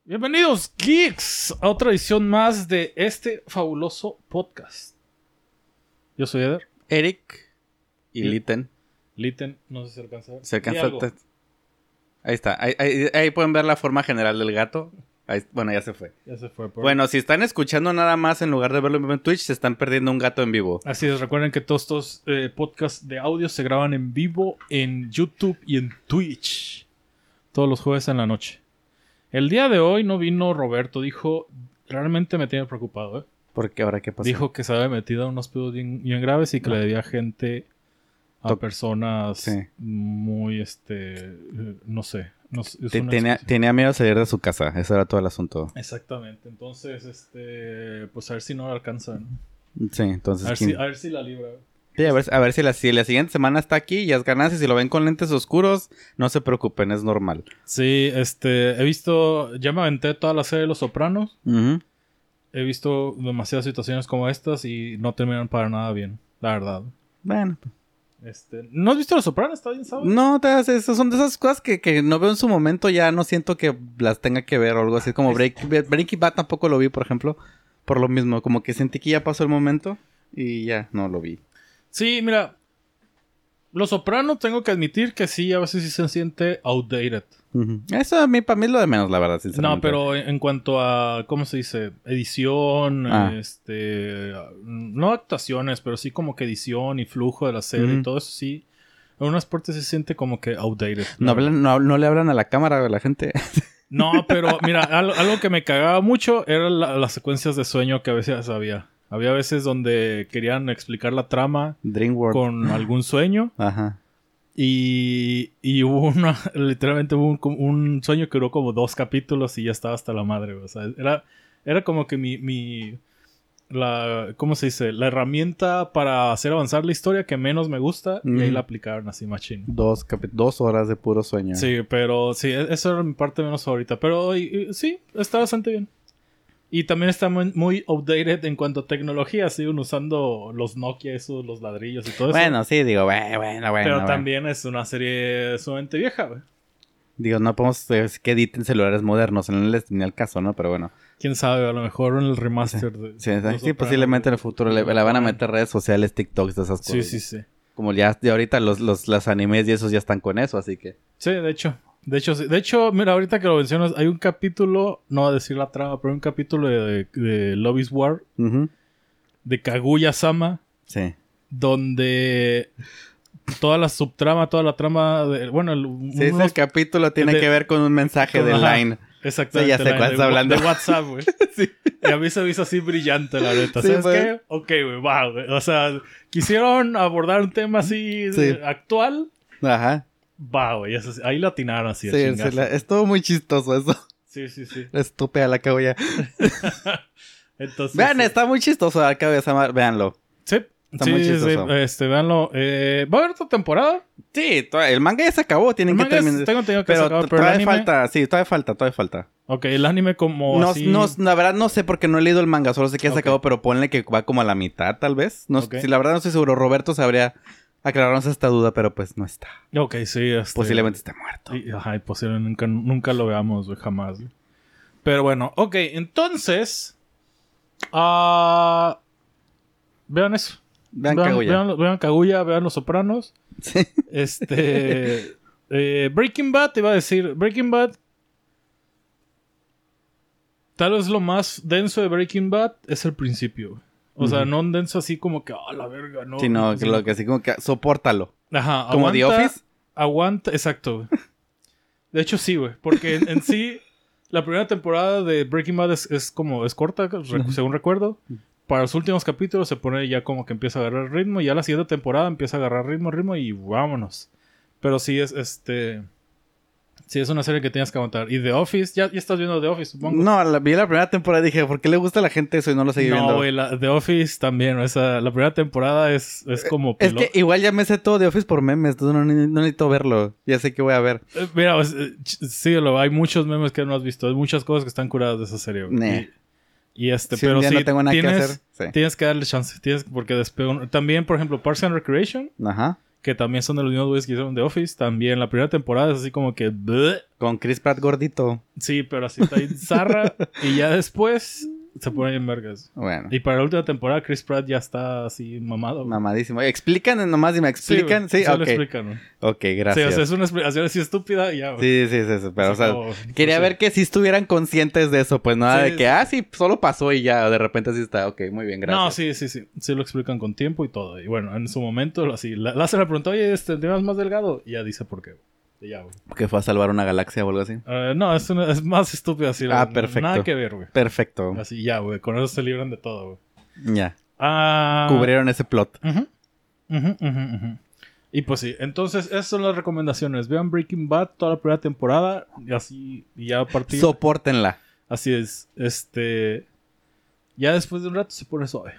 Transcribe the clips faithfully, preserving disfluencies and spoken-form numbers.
Bienvenidos, geeks, a otra edición más de este fabuloso podcast. Yo soy Eder. Eric y Litten. Litten, no sé si se alcanza a ver. Se alcanza a ver. Ahí está. Ahí, ahí, ahí pueden ver la forma general del gato. Ahí, bueno, ya se fue. Ya se fue. Por... Bueno, si están escuchando nada más en lugar de verlo en vivo en Twitch, se están perdiendo un gato en vivo. Así es, recuerden que todos estos eh, podcasts de audio se graban en vivo en YouTube y en Twitch. Todos los jueves en la noche. El día de hoy no vino Roberto. Dijo, realmente me tiene preocupado, ¿eh? ¿Por qué? ¿Ahora qué pasó? Dijo que se había metido en unos pedos bien, bien graves y que no. le debía gente a Top. personas sí. muy, este, no sé. No, tenía, tenía miedo de salir de su casa. Eso era todo el asunto. Exactamente. Entonces, este, pues a ver si no la alcanza, ¿no? Sí, entonces... A ver, si, a ver si la libra. Sí, a ver, a ver si, la, si la siguiente semana está aquí y es ganancia. Si lo ven con lentes oscuros, no se preocupen, es normal. Sí, este, he visto, ya me aventé toda la serie de Los Sopranos. Uh-huh. He visto demasiadas situaciones como estas y no terminan para nada bien, la verdad. Bueno. Este, ¿no has visto Los Sopranos? ¿Está bien, sabes? No, esas son de esas cosas que, que no veo en su momento, ya no siento que las tenga que ver o algo así. Como Break, Breaking Bad tampoco lo vi, por ejemplo, por lo mismo. Como que sentí que ya pasó el momento y ya no lo vi. Sí, mira, Los Sopranos tengo que admitir que sí, a veces sí se siente outdated. Uh-huh. Eso a mí, para mí es lo de menos, la verdad, sinceramente. No, pero en, en cuanto a, ¿cómo se dice? Edición, ah. este, no actuaciones, pero sí como que edición y flujo de la serie uh-huh. y todo eso sí. En unas partes se siente como que outdated. No, hablan, no, no le hablan a la cámara a la gente. No, pero mira, algo, algo que me cagaba mucho eran la, las secuencias de sueño que a veces había. Había veces donde querían explicar la trama Dreamworld. Con algún sueño. Ajá. Y, y hubo una... Literalmente hubo un, un sueño que duró como dos capítulos y ya estaba hasta la madre. O sea, era, era como que mi... mi la, ¿cómo se dice? La herramienta para hacer avanzar la historia que menos me gusta. Mm. Y ahí la aplicaron así machín. Dos, capi- dos horas de puro sueño. Sí, pero sí, eso era mi parte menos favorita. Pero y, y, sí, está bastante bien. Y también está muy, muy outdated en cuanto a tecnología. Siguen usando los Nokia, esos, los ladrillos y todo eso. Bueno, sí, digo, bueno, bueno, bueno. Pero bueno. también es una serie sumamente vieja, güey. Digo, no podemos eh, que editen celulares modernos. No les tenía el caso, ¿no? Pero bueno. Quién sabe, a lo mejor en el remaster. Sí, de, sí, de sí posiblemente en el futuro le, le van a meter redes sociales, TikToks, de esas cosas. Sí, sí, sí. Como ya de ahorita los, los, los animes y esos ya están con eso, así que... Sí, de hecho. De hecho, sí. De hecho, mira, ahorita que lo mencionas, hay un capítulo, no voy a decir la trama, pero hay un capítulo de, de, de Love is War, uh-huh. de Kaguya-sama, sí. donde toda la subtrama, toda la trama, de, bueno, el, sí, unos, ese capítulo tiene de, que ver con un mensaje de ajá, Line. Exactamente. Sí, ya sé cuál estás hablando. De WhatsApp, güey. Sí. Y a mí se me hizo así brillante, la neta. Sí, ¿sabes pues. qué? Ok, güey, wow, güey. O sea, quisieron abordar un tema así sí. de, actual. Ajá. Va, güey, ahí la atinaron así. Sí, sí la, estuvo muy chistoso eso. Sí, sí, sí. Estúpida la Kaguya. Entonces, vean, sí. está muy chistoso la Kaguya-sama, véanlo. Sí. Está sí, muy chistoso. Sí, este, véanlo. Eh, ¿Va a haber otra temporada? Sí, el manga ya se acabó, tienen el que terminar. Tengo entendido que pero, se acabó, pero todavía el anime... falta, sí, todavía falta, todavía falta. Ok, el anime como no, así... no, la verdad no sé porque no he leído el manga, solo sé que ya se okay. acabó, pero ponle que va como a la mitad, tal vez. No, okay. Si la verdad no estoy seguro, Roberto sabría aclararnos esta duda, pero pues no está. Ok, sí. Este... Posiblemente esté muerto. Y, ajá, y posiblemente nunca, nunca lo veamos, güey, jamás. Güey. Pero bueno, ok, entonces... Uh... Vean eso. Vean, vean Kaguya. Vean, vean Kaguya, vean Los Sopranos. Sí. Este... eh, Breaking Bad, te iba a decir... Breaking Bad... Tal vez lo más denso de Breaking Bad es el principio. O uh-huh. sea, no un denso así como que... ¡Ah, la verga! No, sí, no, así, que lo que así como que... Sopórtalo. Ajá. ¿Como aguanta, The Office? Aguanta... Exacto, güey. De hecho, sí, güey. Porque en, en sí... La primera temporada de Breaking Bad es, es como... Es corta, uh-huh. según recuerdo. Para los últimos capítulos se pone ya como que empieza a agarrar ritmo. Y ya la siguiente temporada empieza a agarrar ritmo, ritmo y vámonos. Pero sí es este... Sí, es una serie que tienes que aguantar. Y The Office, ya, ya estás viendo The Office, supongo. No, la, vi la primera temporada y dije, ¿por qué le gusta a la gente eso y no lo seguí no, viendo? No, güey, The Office también. Esa, la primera temporada es, es como... Es pilo- que igual ya me sé todo The Office por memes, entonces no, no, no necesito verlo. Ya sé que voy a ver. Eh, mira, pues, eh, síguelo. Hay muchos memes que no has visto. Hay muchas cosas que están curadas de esa serie, güey. Nah. Y, y este, si pero un día sí, no tengo nada tienes, que hacer, sí. tienes que darle chance. Tienes, porque después... También, por ejemplo, Parks and Recreation. Ajá. que también son de los mismos güeyes que hicieron The Office. También la primera temporada es así como que... bleh. Con Chris Pratt gordito. Sí, pero así está ahí zarra. Y ya después se pone en vergas. Bueno. Y para la última temporada Chris Pratt ya está así mamado. Güey. Mamadísimo. Explican nomás y me explican. Sí, sí, sí, lo ok. explican, ¿no? Ok, gracias. Sí, o sea, es una explicación así estúpida y ya. Güey. Sí, sí, sí, sí. Pero, Así o sea, como, quería no sé. ver que sí estuvieran conscientes de eso. Pues nada Sí, de que, sí. ah, sí, solo pasó y ya. De repente así está. Ok, muy bien, gracias. No, sí, sí, sí. Sí lo explican con tiempo y todo. Y bueno, en su momento, así, la, la se le preguntó, oye, este, ¿te ves más delgado? Y ya dice por qué. Y ya, güey. Que fue a salvar una galaxia o algo así. Uh, no, es, una- es más estúpido así. Ah, no- perfecto. Nada que ver, güey. Perfecto. Así ya, güey. Con eso se libran de todo, güey. Ya. Ah... Cubrieron ese plot. Ujú. Ujú, ujú, ujú. Y pues sí, entonces esas son las recomendaciones. Vean Breaking Bad toda la primera temporada y así, y ya a partir... Sopórtenla. Así es. Este... Ya después de un rato se pone suave.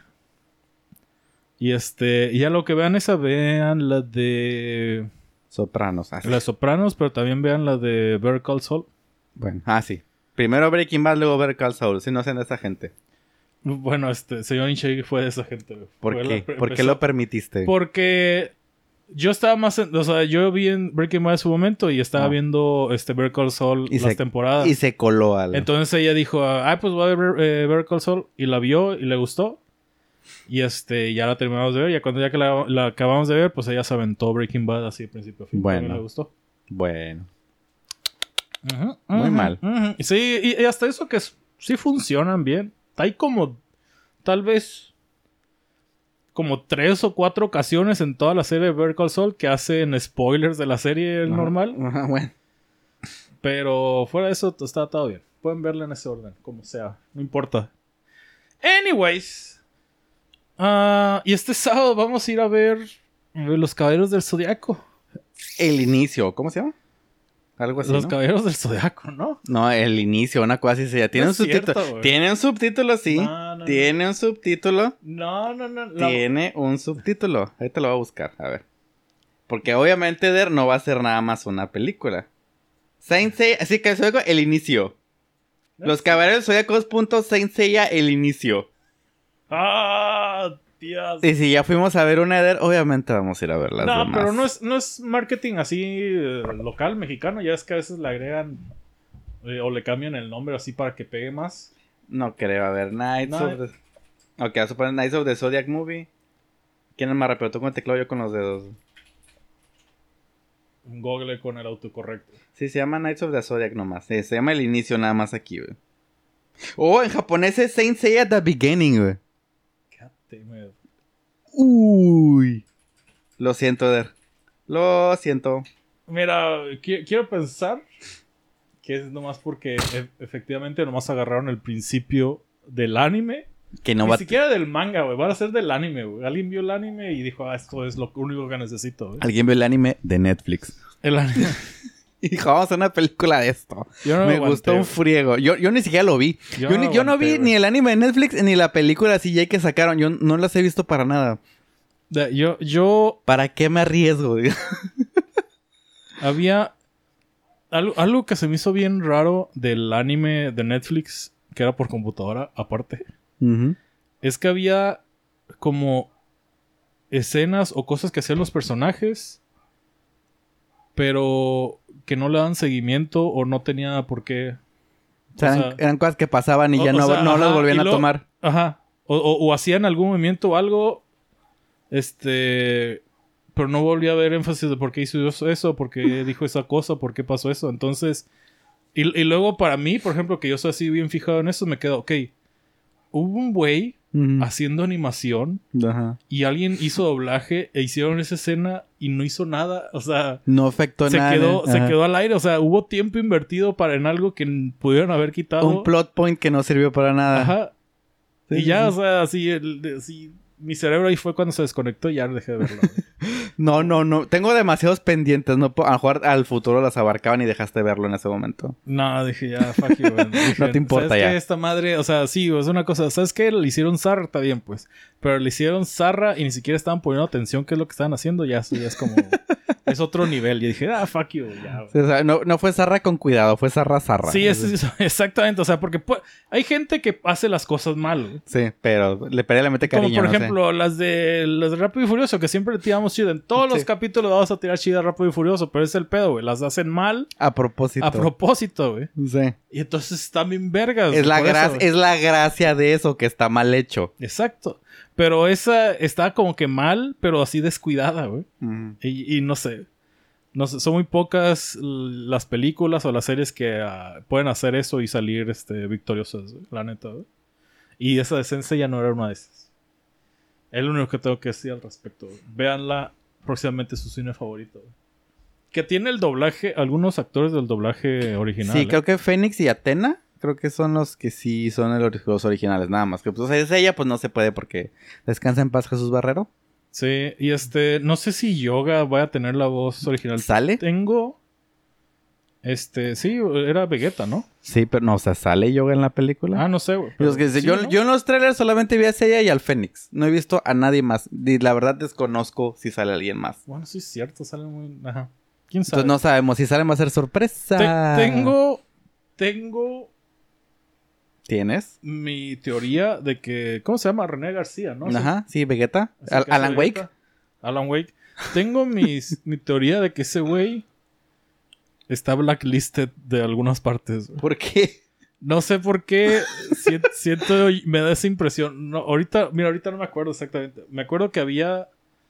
Y este... Y ya lo que vean esa, vean la de... Sopranos. Así. La de Sopranos, pero también vean la de Better Call Saul. Bueno, ah, sí. Primero Breaking Bad, luego Better Call Saul. Si no hacen esa gente. Bueno, este... Señor Inchegi fue de esa gente. güey. ¿Por Fue qué? la- ¿Por qué empezó- lo permitiste? Porque... Yo estaba más... En, o sea, yo vi en Breaking Bad en su momento y estaba Ah. viendo este Better Call Saul Y las se- temporadas. Y se coló al... Entonces ella dijo, ah, pues voy a ver eh, Better Call Saul. Y la vio y le gustó. Y este, ya la terminamos de ver. Ya cuando ya que la, la acabamos de ver, pues ella se aventó Breaking Bad así de principio a fin. Bueno. También le gustó. Bueno. Ujú, Muy ujú, mal. ujú. Sí, y, y hasta eso que s- sí funcionan bien. Hay como, tal vez, como tres o cuatro ocasiones en toda la serie de Better Call Saul que hacen spoilers de la serie Ajá, normal. Ajá, bueno. Pero fuera de eso, está todo bien. Pueden verla en ese orden, como sea. No importa. Anyways. ah, y este sábado vamos a ir a ver eh, Los Caballeros del Zodiaco. El inicio. ¿Cómo se llama? Algo así, Los ¿no? Caballeros del Zodiaco, ¿no? No, el inicio. Una cosa así se llama. Tiene No un es cierto, subtítulo. güey. Tiene un subtítulo, sí. No, no, Tiene un subtítulo. No, no, no. la- Tiene un subtítulo. Ahorita lo voy a buscar. A ver. Porque obviamente Der no va a ser nada más una película. Saint Seiya... Así que eso el inicio. Los Caballeros Zodiacos. Punto Saint Seiya, el inicio. Ah, Dios. Y si ya fuimos a ver una de Der, obviamente vamos a ir a ver las No, demás. pero no es, no es marketing así eh, local mexicano. Ya es que a veces le agregan eh, o le cambian el nombre así para que pegue más. No creo. A ver, Knights No, of the... Ok, vamos a poner Knights of the Zodiac Movie. ¿Quién es más rápido? ¿Tú con el teclado yo con los dedos? Google con el autocorrecto. Sí, se llama Knights of the Zodiac nomás. Sí, se llama el inicio nada más aquí, güey. Oh, en japonés es Saint Seiya The Beginning, güey. God damn it. Uy. Lo siento, Der. Lo siento. Mira, qui- quiero pensar que es nomás porque e- efectivamente nomás agarraron el principio del anime. Que no Ni va siquiera del manga, güey. Van a ser del anime, güey. Alguien vio el anime y dijo, ah, esto es lo único que necesito, güey. Alguien vio el anime de Netflix. El anime. Y dijo, vamos a hacer una película de esto. Yo no Me aguanté, gustó un güey. friego. Yo, yo ni siquiera lo vi. Yo Yo, no ni, yo no aguanté, vi güey. ni el anime de Netflix ni la película C G I que sacaron. Yo no las he visto para nada. De- Yo, yo ¿Para qué me arriesgo? había algo, algo que se me hizo bien raro del anime de Netflix, que era por computadora, aparte. Ujú. Es que había como escenas o cosas que hacían los personajes, pero que no le dan seguimiento o no tenía por qué. O sea, O eran, sea, eran cosas que pasaban y o- ya o no, sea, no las ajá, volvían y a luego- tomar. Ajá. O, o- o hacían algún movimiento o algo. Este. Pero no volví a ver énfasis de por qué hizo eso, por qué dijo esa cosa, por qué pasó eso. Entonces. Y, y luego para mí, por ejemplo, que yo soy así bien fijado en eso, me quedo, ok. Hubo un güey Ujú. haciendo animación Ajá. y alguien hizo doblaje e hicieron esa escena y no hizo nada. O sea, No afectó se nada. quedó, se Ajá. quedó al aire. O sea, hubo tiempo invertido para en algo que n- pudieron haber quitado. Un plot point que no sirvió para nada. Ajá. Sí, y sí, ya, sí. o sea, así, el- de- así, mi cerebro ahí fue cuando se desconectó y ya dejé de verlo. No, no, no. Tengo demasiados pendientes. No puedo- a lo mejor al futuro las abarcaban y dejaste de verlo en ese momento. No, dije ya, fuck you, güey. Dije, No te importa ¿sabes ya. qué? Esta madre, o sea, sí, es una cosa. ¿Sabes qué? Le hicieron zarra, está bien, pues. Pero le hicieron zarra y ni siquiera estaban poniendo atención qué es lo que estaban haciendo. Ya, eso ya es como... es otro nivel. Y dije, ah, fuck you, ya, güey. Sí, o sea, no, no fue zarra con cuidado, fue zarra zarra. Sí, es, es- exactamente. O sea, porque pu- hay gente que hace las cosas mal, güey. Sí, pero le perdí la mente Como cariño. por no sé. ejemplo las de las de Rápido y Furioso, que siempre tiramos tiramos chida. En todos Sí. los capítulos vamos a tirar chida Rápido y Furioso, pero es el pedo, güey. Las hacen mal A propósito. a propósito, güey. Sí. Y entonces están bien vergas. Es la, por eso, gra- güey. es la gracia de eso, que está mal hecho. Exacto. Pero esa está como que mal, pero así descuidada, güey. Mm. Y, y no sé. No sé, son muy pocas l- las películas o las series que ah, pueden hacer eso y salir este, victoriosas, güey, la neta, güey. Y esa de Sensei ya no era una de esas. Es lo único que tengo que decir al respecto, güey. Véanla, próximamente su cine favorito, güey. Que tiene el doblaje, algunos actores del doblaje original. Sí, ¿eh? creo que Fénix y Atena, creo que son los que sí son el ori- los originales, nada más. Que pues es ella, pues no se puede porque descansa en paz Jesús Barrero. Sí, y este, no sé si Yoga vaya a tener la voz original. ¿Sale? Tengo, este, sí, era Vegeta, ¿no? Sí, pero no, o sea, ¿sale Yoga en la película? Ah, no sé, güey. Los que- pero sí, yo, ¿no? yo en los trailers solamente vi a ella y al Fénix. No he visto a nadie más. Y la verdad desconozco si sale alguien más. Bueno, sí es cierto, sale muy... Ajá. ¿Quién sabe? Entonces no sabemos si sale va a ser sorpresa. Te- tengo... Tengo ¿Tienes? mi teoría de que... ¿Cómo se llama? René García, ¿no? Ajá, sí, Vegeta. Así Al- que hace Alan Wake. Vegeta. Alan Wake. Tengo mis, mi teoría de que ese güey está blacklisted de algunas partes, güey. ¿Por qué? No sé por qué si- siento, me da esa impresión. No, ahorita, mira, ahorita no me acuerdo exactamente. Me acuerdo que había...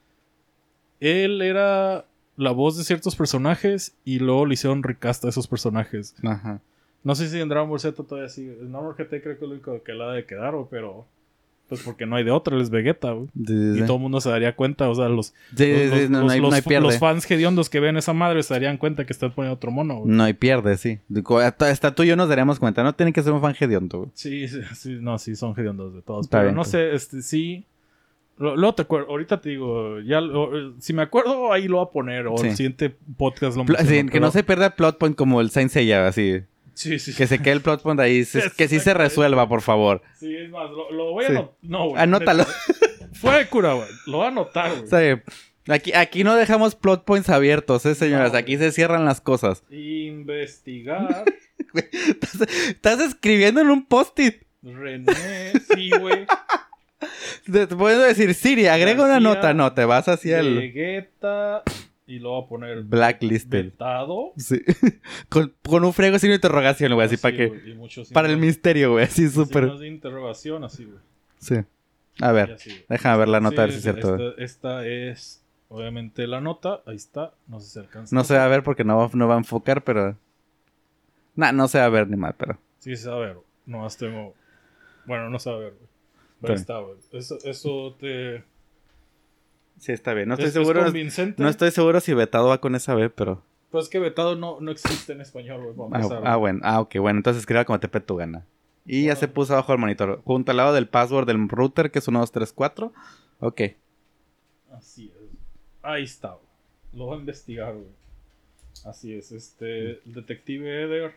Él era la voz de ciertos personajes y luego le hicieron recast a esos personajes. Ajá. No sé si en Dragon Ball Z todavía sigue. En Dragon Ball G T creo que es lo único que la ha de quedar, güey, pero... Pues porque no hay de otra, él es Vegeta, güey. Sí, sí, Y sí. todo el mundo se daría cuenta, o sea, los, Sí, los, sí, sí, no, los- no hay, los- no hay pierde. los fans hediondos que ven esa madre se darían cuenta que están poniendo otro mono, güey. No hay pierde, sí. Digo, Hasta, hasta tú y yo nos daríamos cuenta. No tiene que ser un fan hediondo, güey. Sí, sí, sí, no, sí, son hediondos de todos. Está Pero bien, no pues. sé, este, sí... Lo- Luego te acuerdo, ahorita te digo, ya, lo- si me acuerdo, ahí lo voy a poner, o Sí. el siguiente podcast lo Pl- menciono, sí, que pero- no se pierda el plot point como el Saint Seiya, así. Sí, sí, Que se quede el plot point ahí. se- que sí se Exacto. resuelva, por favor. Sí, es más, lo, lo voy a Sí. anotar. No, güey. Anótalo. neta. Fue de cura, güey. Lo voy a anotar, güey. O sea, aquí, aquí no dejamos plot points abiertos, ¿eh, señoras? No, Aquí se cierran las cosas. Investigar. Estás, estás escribiendo en un post-it. René. Sí, güey. Te te puedo decir, Siri, agrega una García, nota. No, te vas hacia el Vegeta. Y lo voy a poner. blacklisted. Vetado. Sí. con, con un friego signo de interrogación, güey, así Así, para que... güey, y muchos Para el signos- misterio, güey, así súper... signos de interrogación, así, güey. Sí. A Y ver, así, güey. déjame ver la nota, a ver si es Sí, cierto. Esta, esta es, obviamente, la nota. Ahí está. No sé si alcanza. No se va a ver porque no va, no va a enfocar, pero... Nah, no se va a ver ni mal, pero... Sí, se va a ver. Nomás tengo. Bueno, no se va a ver, güey. Pero ahí está, güey. Eso, eso te. Sí, está bien. No es- estoy es seguro... convincente. No estoy seguro si Vetado va con esa B, pero... Pues es que vetado no, no existe en español, güey. Para Ah, empezar, ah, güey. bueno. Ah, ok. Bueno, entonces escriba como te pe tu gana. Y ya Bueno. se puso abajo el monitor. Junto al lado del password del router, que es uno dos tres cuatro. Ok. Así es. Ahí está, güey. Lo voy a investigar, güey. Así es. Este. El detective Eder.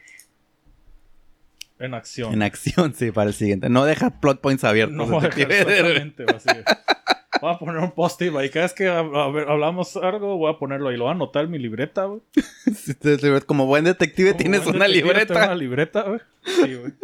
En acción. En acción, sí, para el siguiente. No deja plot points abiertos. No voy a dejar detective. exactamente, güey, así es. Voy a poner un post-it ahí. Cada vez que hab- a ver, hablamos algo, voy a ponerlo ahí. Lo voy a anotar en mi libreta, güey. Sí, te- te- Como buen detective Como tienes buen una detective, libreta. tengo una libreta, güey. Sí, güey.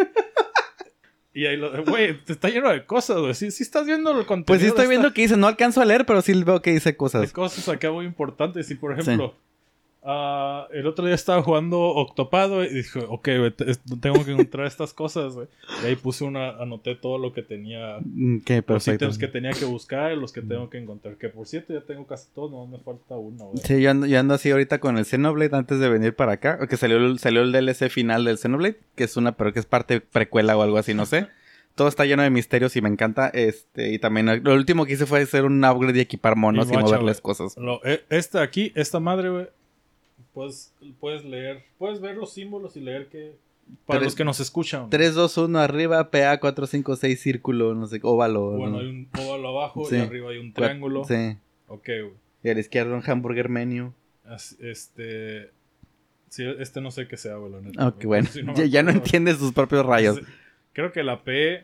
Y ahí lo... Güey, te está lleno de cosas, güey. Sí, sí estás viendo el contenido. Pues sí estoy de viendo esta- que dice. No alcanzo a leer, pero sí veo que dice de cosas. cosas acá muy importantes. Y por ejemplo, ah, el otro día estaba jugando Octopado y dije, ok, güey, te- es- tengo que encontrar estas cosas, güey. Y ahí puse una, anoté todo lo que tenía, Mm, Ok, los perfecto. ítems que tenía que buscar y los que tengo que encontrar. Que por cierto, ya tengo casi todo, no me falta uno, güey. Sí, yo ando, yo ando así ahorita con el Xenoblade antes de venir para acá. Que salió, el- salió el D L C final del Xenoblade. Que es una, pero que es parte precuela o algo así, no sé. Todo está lleno de misterios y me encanta. Este, y también lo último que hice fue hacer un upgrade y equipar monos y, guacha, moverles güey. cosas. Lo- e- esta aquí, esta madre, güey, puedes, puedes leer, puedes ver los símbolos y leer que... Para Tres- los que nos escuchan. tres, dos, uno arriba, P A cuatro cinco seis círculo, no sé, óvalo. Bueno, ¿no? hay un óvalo abajo Sí. y arriba hay un Cuat- triángulo. Sí. Ok, güey. Y a la izquierda un hamburger menu. As- Este... Sí, este no sé qué sea, güey, la neta. Ok, güey. bueno. Sí, me ya, ya no acuerdo. entiende sus propios rayos. Sí. Creo que la P...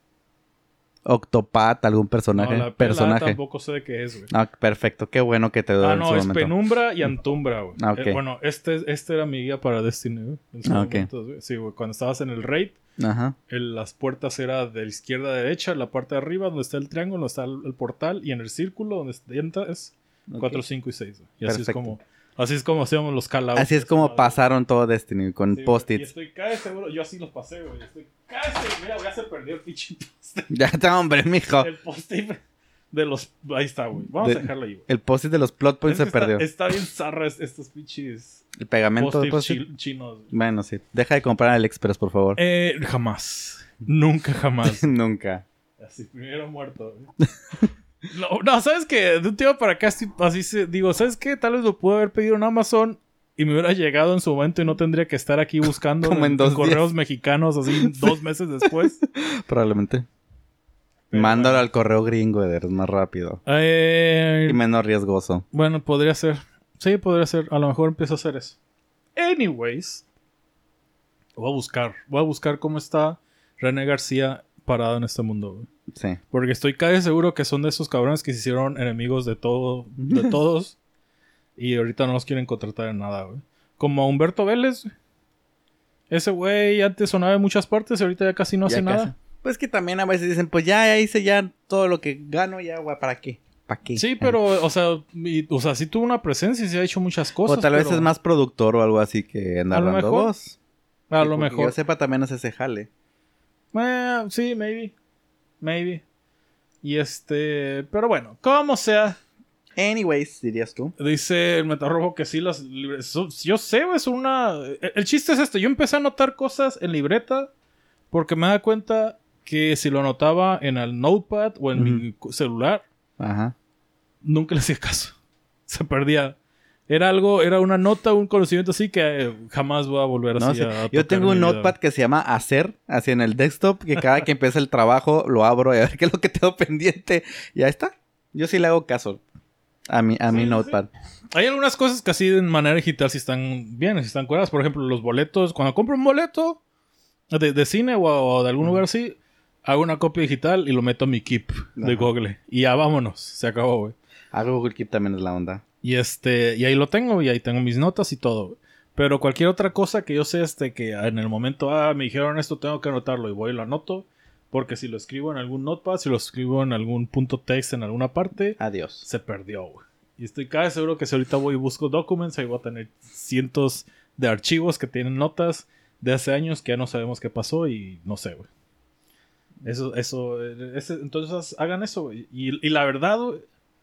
Octopat, algún No, personaje. la P la A personaje. tampoco sé de qué es, güey. Ah, perfecto. Qué bueno que te doy Ah, en no, su es momento. Penumbra y Antumbra, güey. Ah, ok. Eh, bueno, este, este era mi guía para Destiny, güey. en sus Ah, ok. momentos, güey. Sí, güey. Cuando estabas en el raid, Ajá. el- las puertas eran de la izquierda a derecha, la parte de arriba donde está el triángulo, donde está el, el portal, y en el círculo donde entras cuatro, Ok. cinco y seis. Güey. Y así Perfecto. es como... Así es como hacíamos los callouts. Así es como pasaron todo Destiny, con Sí, güey. Y post-its. estoy casi seguro... Yo así los pasé, güey. Estoy casi... Mira, ya se perdió el pinche post-it. Ya está, hombre, mijo. El post-it de los... Ahí está, güey. Vamos De- a dejarlo ahí, güey. El post-it de los plot points Es se que está- perdió. Está, bien zarra es- estos pinches El pegamento de post-its post-it. chi- chinos. güey. Bueno, sí. Deja de comprar en AliExpress, por favor. Eh, jamás. Nunca jamás. Nunca. Así, primero muerto. güey. No, no, ¿sabes qué? De un tiempo para acá, así, así se, digo, ¿sabes qué? Tal vez lo pude haber pedido en Amazon y me hubiera llegado en su momento y no tendría que estar aquí buscando Como en en, dos en correos días. mexicanos así dos meses después. Probablemente. Pero Mándalo bueno. al correo gringo, Eder, es más rápido. Eh, Y menos riesgoso. bueno, podría ser. Sí, podría ser. A lo mejor empiezo a hacer eso. Anyways. Voy a buscar. Voy a buscar cómo está René García parado en este mundo, güey. Sí. Porque estoy casi seguro que son de esos cabrones que se hicieron enemigos de todo, de todos. Y ahorita no los quieren contratar en nada, güey. Como a Humberto Vélez, güey. Ese güey antes sonaba en muchas partes y ahorita ya casi no Ya hace casi. nada. Pues que también a veces dicen, pues ya, ya hice ya todo lo que gano, ya, güey, ¿para qué? ¿Para qué? Sí, pero, o sea, y- o sea, sí tuvo una presencia y sí ha hecho muchas cosas. O tal vez pero es más productor o algo así que anda A lo hablando mejor. voz. A Y lo porque mejor. yo sepa, también hace ese jale. Eh, sí, maybe. Maybe. Y este... Pero bueno, como sea... Anyways, dirías tú. Dice el Metarrojo que sí las libretas... so- Yo sé, es una... El, el chiste es esto. Yo empecé a anotar cosas en libreta porque me da cuenta que si lo anotaba en el notepad o en mi cu- celular, Ajá. nunca le hacía caso. Se perdía. Era algo, era una nota, un conocimiento así que eh, jamás voy a volver No así sé. a, a Yo tocar tengo en un mi vida. notepad que se llama Hacer, así en el desktop, que cada que empieza el trabajo lo abro y a ver qué es lo que tengo pendiente. Y ahí está. Yo sí le hago caso a mi, a Sí, mi sí, notepad. Hay algunas cosas que así de manera digital si están bien, si están curadas. Por ejemplo, los boletos. Cuando compro un boleto de, de cine o, o de algún lugar así, hago una copia digital y lo meto a mi Keep de Ajá. Google. Y ya vámonos. Se acabó, güey. Hago Google Keep también es la onda. Y este, y ahí lo tengo, y ahí tengo mis notas y todo, güey. Pero cualquier otra cosa que yo sé, este, que en el momento, ah, me dijeron esto, tengo que anotarlo, y voy y lo anoto. Porque si lo escribo en algún notepad, si lo escribo en algún punto text en alguna parte, Adiós. se perdió, güey. Y estoy casi seguro que si ahorita voy y busco documents, ahí voy a tener cientos de archivos que tienen notas de hace años que ya no sabemos qué pasó y no sé, güey. Eso, eso, eh, ese- entonces hagan eso, güey. Y, y la verdad, güey,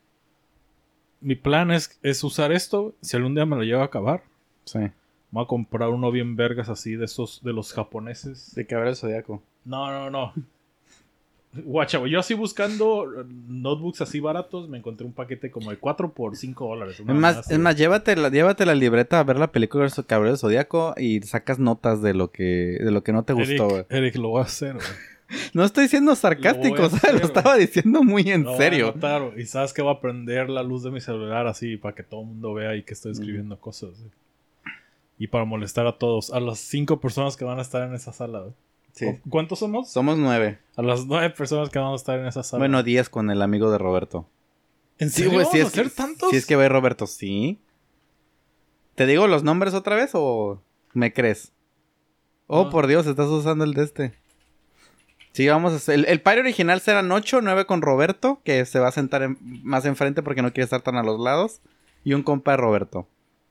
mi plan es, es usar esto. Si algún día me lo llevo a acabar, Sí. voy a comprar uno bien vergas así de esos, de los japoneses. De cabra el zodiaco. No, no, no. Guacha, güey. Yo así buscando eh, notebooks así baratos, me encontré un paquete como de cuatro por cinco dólares. Es más, es más llévate, la, llévate la libreta a ver la película de Caballero del Zodíaco y sacas notas de lo que, de lo que no te gustó, güey. Eric, Eric, lo voy a hacer, güey. No estoy siendo Lo sarcástico, voy a ¿sabes? hacer, Lo güey. estaba diciendo muy en Lo voy a serio. anotar, güey. Y sabes que voy a prender la luz de mi celular así para que todo el mundo vea y que estoy escribiendo cosas. güey. Y para molestar a todos, a las cinco personas que van a estar en esa sala. güey. Sí. ¿Cu- ¿Cuántos somos? Somos nueve. A las nueve personas que van a estar en esa sala. Bueno, diez con el amigo de Roberto. ¿En Sí, serio güey, vamos si a es hacer que, tantos? si es que va a ir Roberto, sí. ¿Te digo los nombres otra vez o me crees? Oh, No. por Dios, estás usando el de este. Sí, vamos a hacer. El, el party original serán ocho, nueve con Roberto, que se va a sentar en- más enfrente porque no quiere estar tan a los lados. Y un compa de Roberto.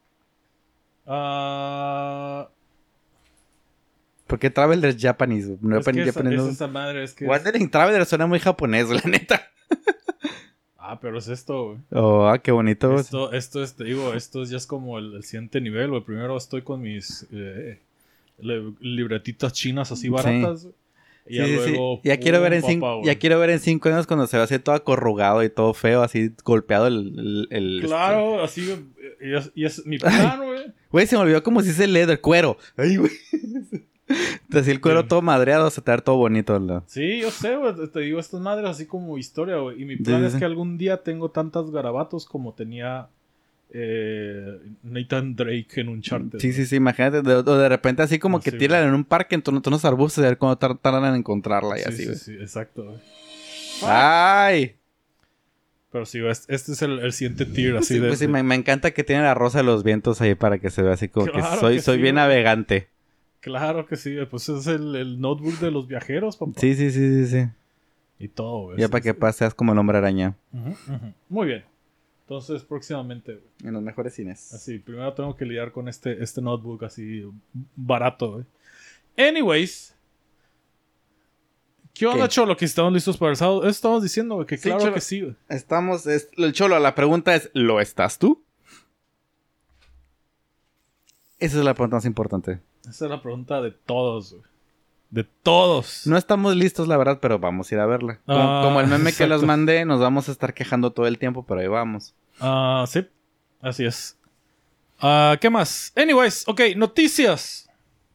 Ah, Porque Travelers Japanese. No, es que esa, Japanese es no- esa madre, es que... Wandering Traveler suena muy japonés, la neta. Ah, pero es esto, güey. Oh, ah, qué bonito. Esto, esto es, te digo, esto ya es como el, el siguiente nivel, güey. Primero estoy con mis eh, le- libretitas chinas así baratas. güey. Y Sí, ya sí, sí. luego... Ya quiero, ver en pum, cinco, papá, güey. ya quiero ver en cinco años cuando se va así todo acorrugado y todo feo, así golpeado el... el, el- Claro, así, güey, y es, y es mi plan, güey. Güey, se me olvidó cómo se dice leather, cuero. Ay, güey. Así el cuero Sí. todo madreado, se te va a ver todo bonito. ¿no? Sí, yo sé, güey. Te- Te digo, estas madres así como historia, güey. Y mi plan Sí, sí, es sí. que algún día tengo tantas garabatos como tenía eh, Nathan Drake en un charter. Sí, sí, sí, imagínate. De, o de repente así como Ah, que sí, tiran güey. en un parque en tonos, tonos arbustos y a ver cuándo tar- tardan en encontrarla y Sí, así, sí, güey. sí, exacto, güey. ¡Ay! Pero sí, güey, este este es el, el siguiente tier así Sí, de... pues sí, de- me, me encanta que tiene la rosa de los vientos ahí para que se vea así como Claro que soy, que soy sí, bien güey. navegante. Claro que sí, güey, pues es el, el notebook de los viajeros, papá. Sí, sí, sí, sí, sí. Y todo, güey. Ya Sí, para que sí. paseas como el hombre araña. Ujú, ujú. Muy bien. Entonces, próximamente, güey. En los mejores cines. Así, primero tengo que lidiar con este, este notebook así barato, güey. Anyways. ¿Qué onda, ¿Qué? Cholo? Que estamos listos para el sábado. Eso estamos diciendo, güey, que Sí, claro Cholo. que sí, güey. Estamos... Es, el Cholo, la pregunta es... ¿Lo estás tú? Esa es la pregunta más importante. Esa es la pregunta de todos, güey. De todos. No estamos listos, la verdad, pero vamos a ir a verla. Como, Ah, como el meme que exacto. los mandé, nos vamos a estar quejando todo el tiempo, pero ahí vamos. Ah, sí. Así es. Ah, ¿qué más? Anyways, ok, noticias.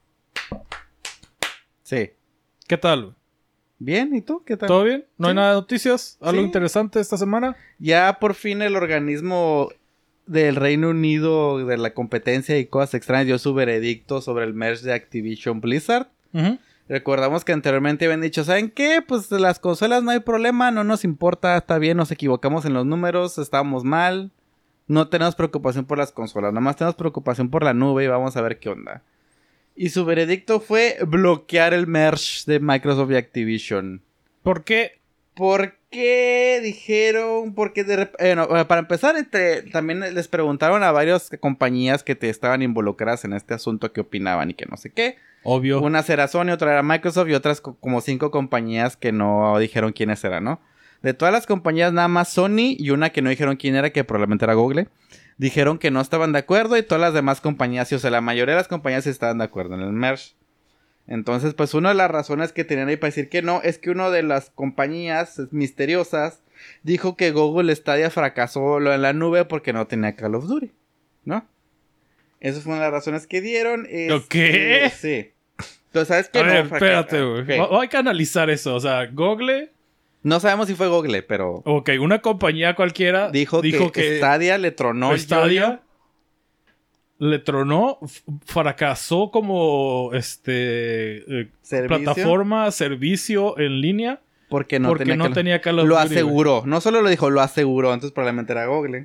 Sí. ¿Qué tal, güey? Bien, ¿y tú? ¿Qué tal? ¿Todo bien? ¿No Sí. hay nada de noticias? ¿Algo Sí. interesante esta semana? Ya por fin el organismo del Reino Unido de la competencia y cosas extrañas dio su veredicto sobre el merge de Activision Blizzard. Ujú. Recordamos que anteriormente habían dicho, ¿saben qué? Pues las consolas no hay problema, no nos importa, está bien, nos equivocamos en los números, estábamos mal. No tenemos preocupación por las consolas, nomás tenemos preocupación por la nube y vamos a ver qué onda. Y su veredicto fue bloquear el merge de Microsoft y Activision. ¿Por qué? ¿Por qué dijeron? Porque de rep- eh, no, bueno, para empezar, entre, también les preguntaron a varias compañías que te estaban involucradas en este asunto qué opinaban y que no sé qué. Obvio. Una era Sony, otra era Microsoft y otras co- como cinco compañías que no dijeron quiénes eran, ¿no? De todas las compañías, nada más Sony y una que no dijeron quién era, que probablemente era Google, dijeron que no estaban de acuerdo y todas las demás compañías, sí, o sea, la mayoría de las compañías sí estaban de acuerdo en el merge. Entonces, pues una de las razones que tenían ahí para decir que no es que una de las compañías misteriosas dijo que Google Stadia fracasó lo en la nube porque no tenía Call of Duty, ¿no? Esa fue una de las razones que dieron. Este, ¿Qué? Sí. Entonces, ¿sabes qué? A No, ver, fraca- espérate, güey. ¿Qué? Va- Hay que analizar eso. O sea, Google, No sabemos si fue Google, pero ok, una compañía cualquiera dijo, que, Stadia le tronó el Stadia yoyo. le tronó, f- fracasó como este eh, Servicio. plataforma, servicio en línea Porque no porque tenía, no Call- tenía Call of Lo Duty, güey. aseguró. No solo lo dijo, lo aseguró. Entonces probablemente era Google.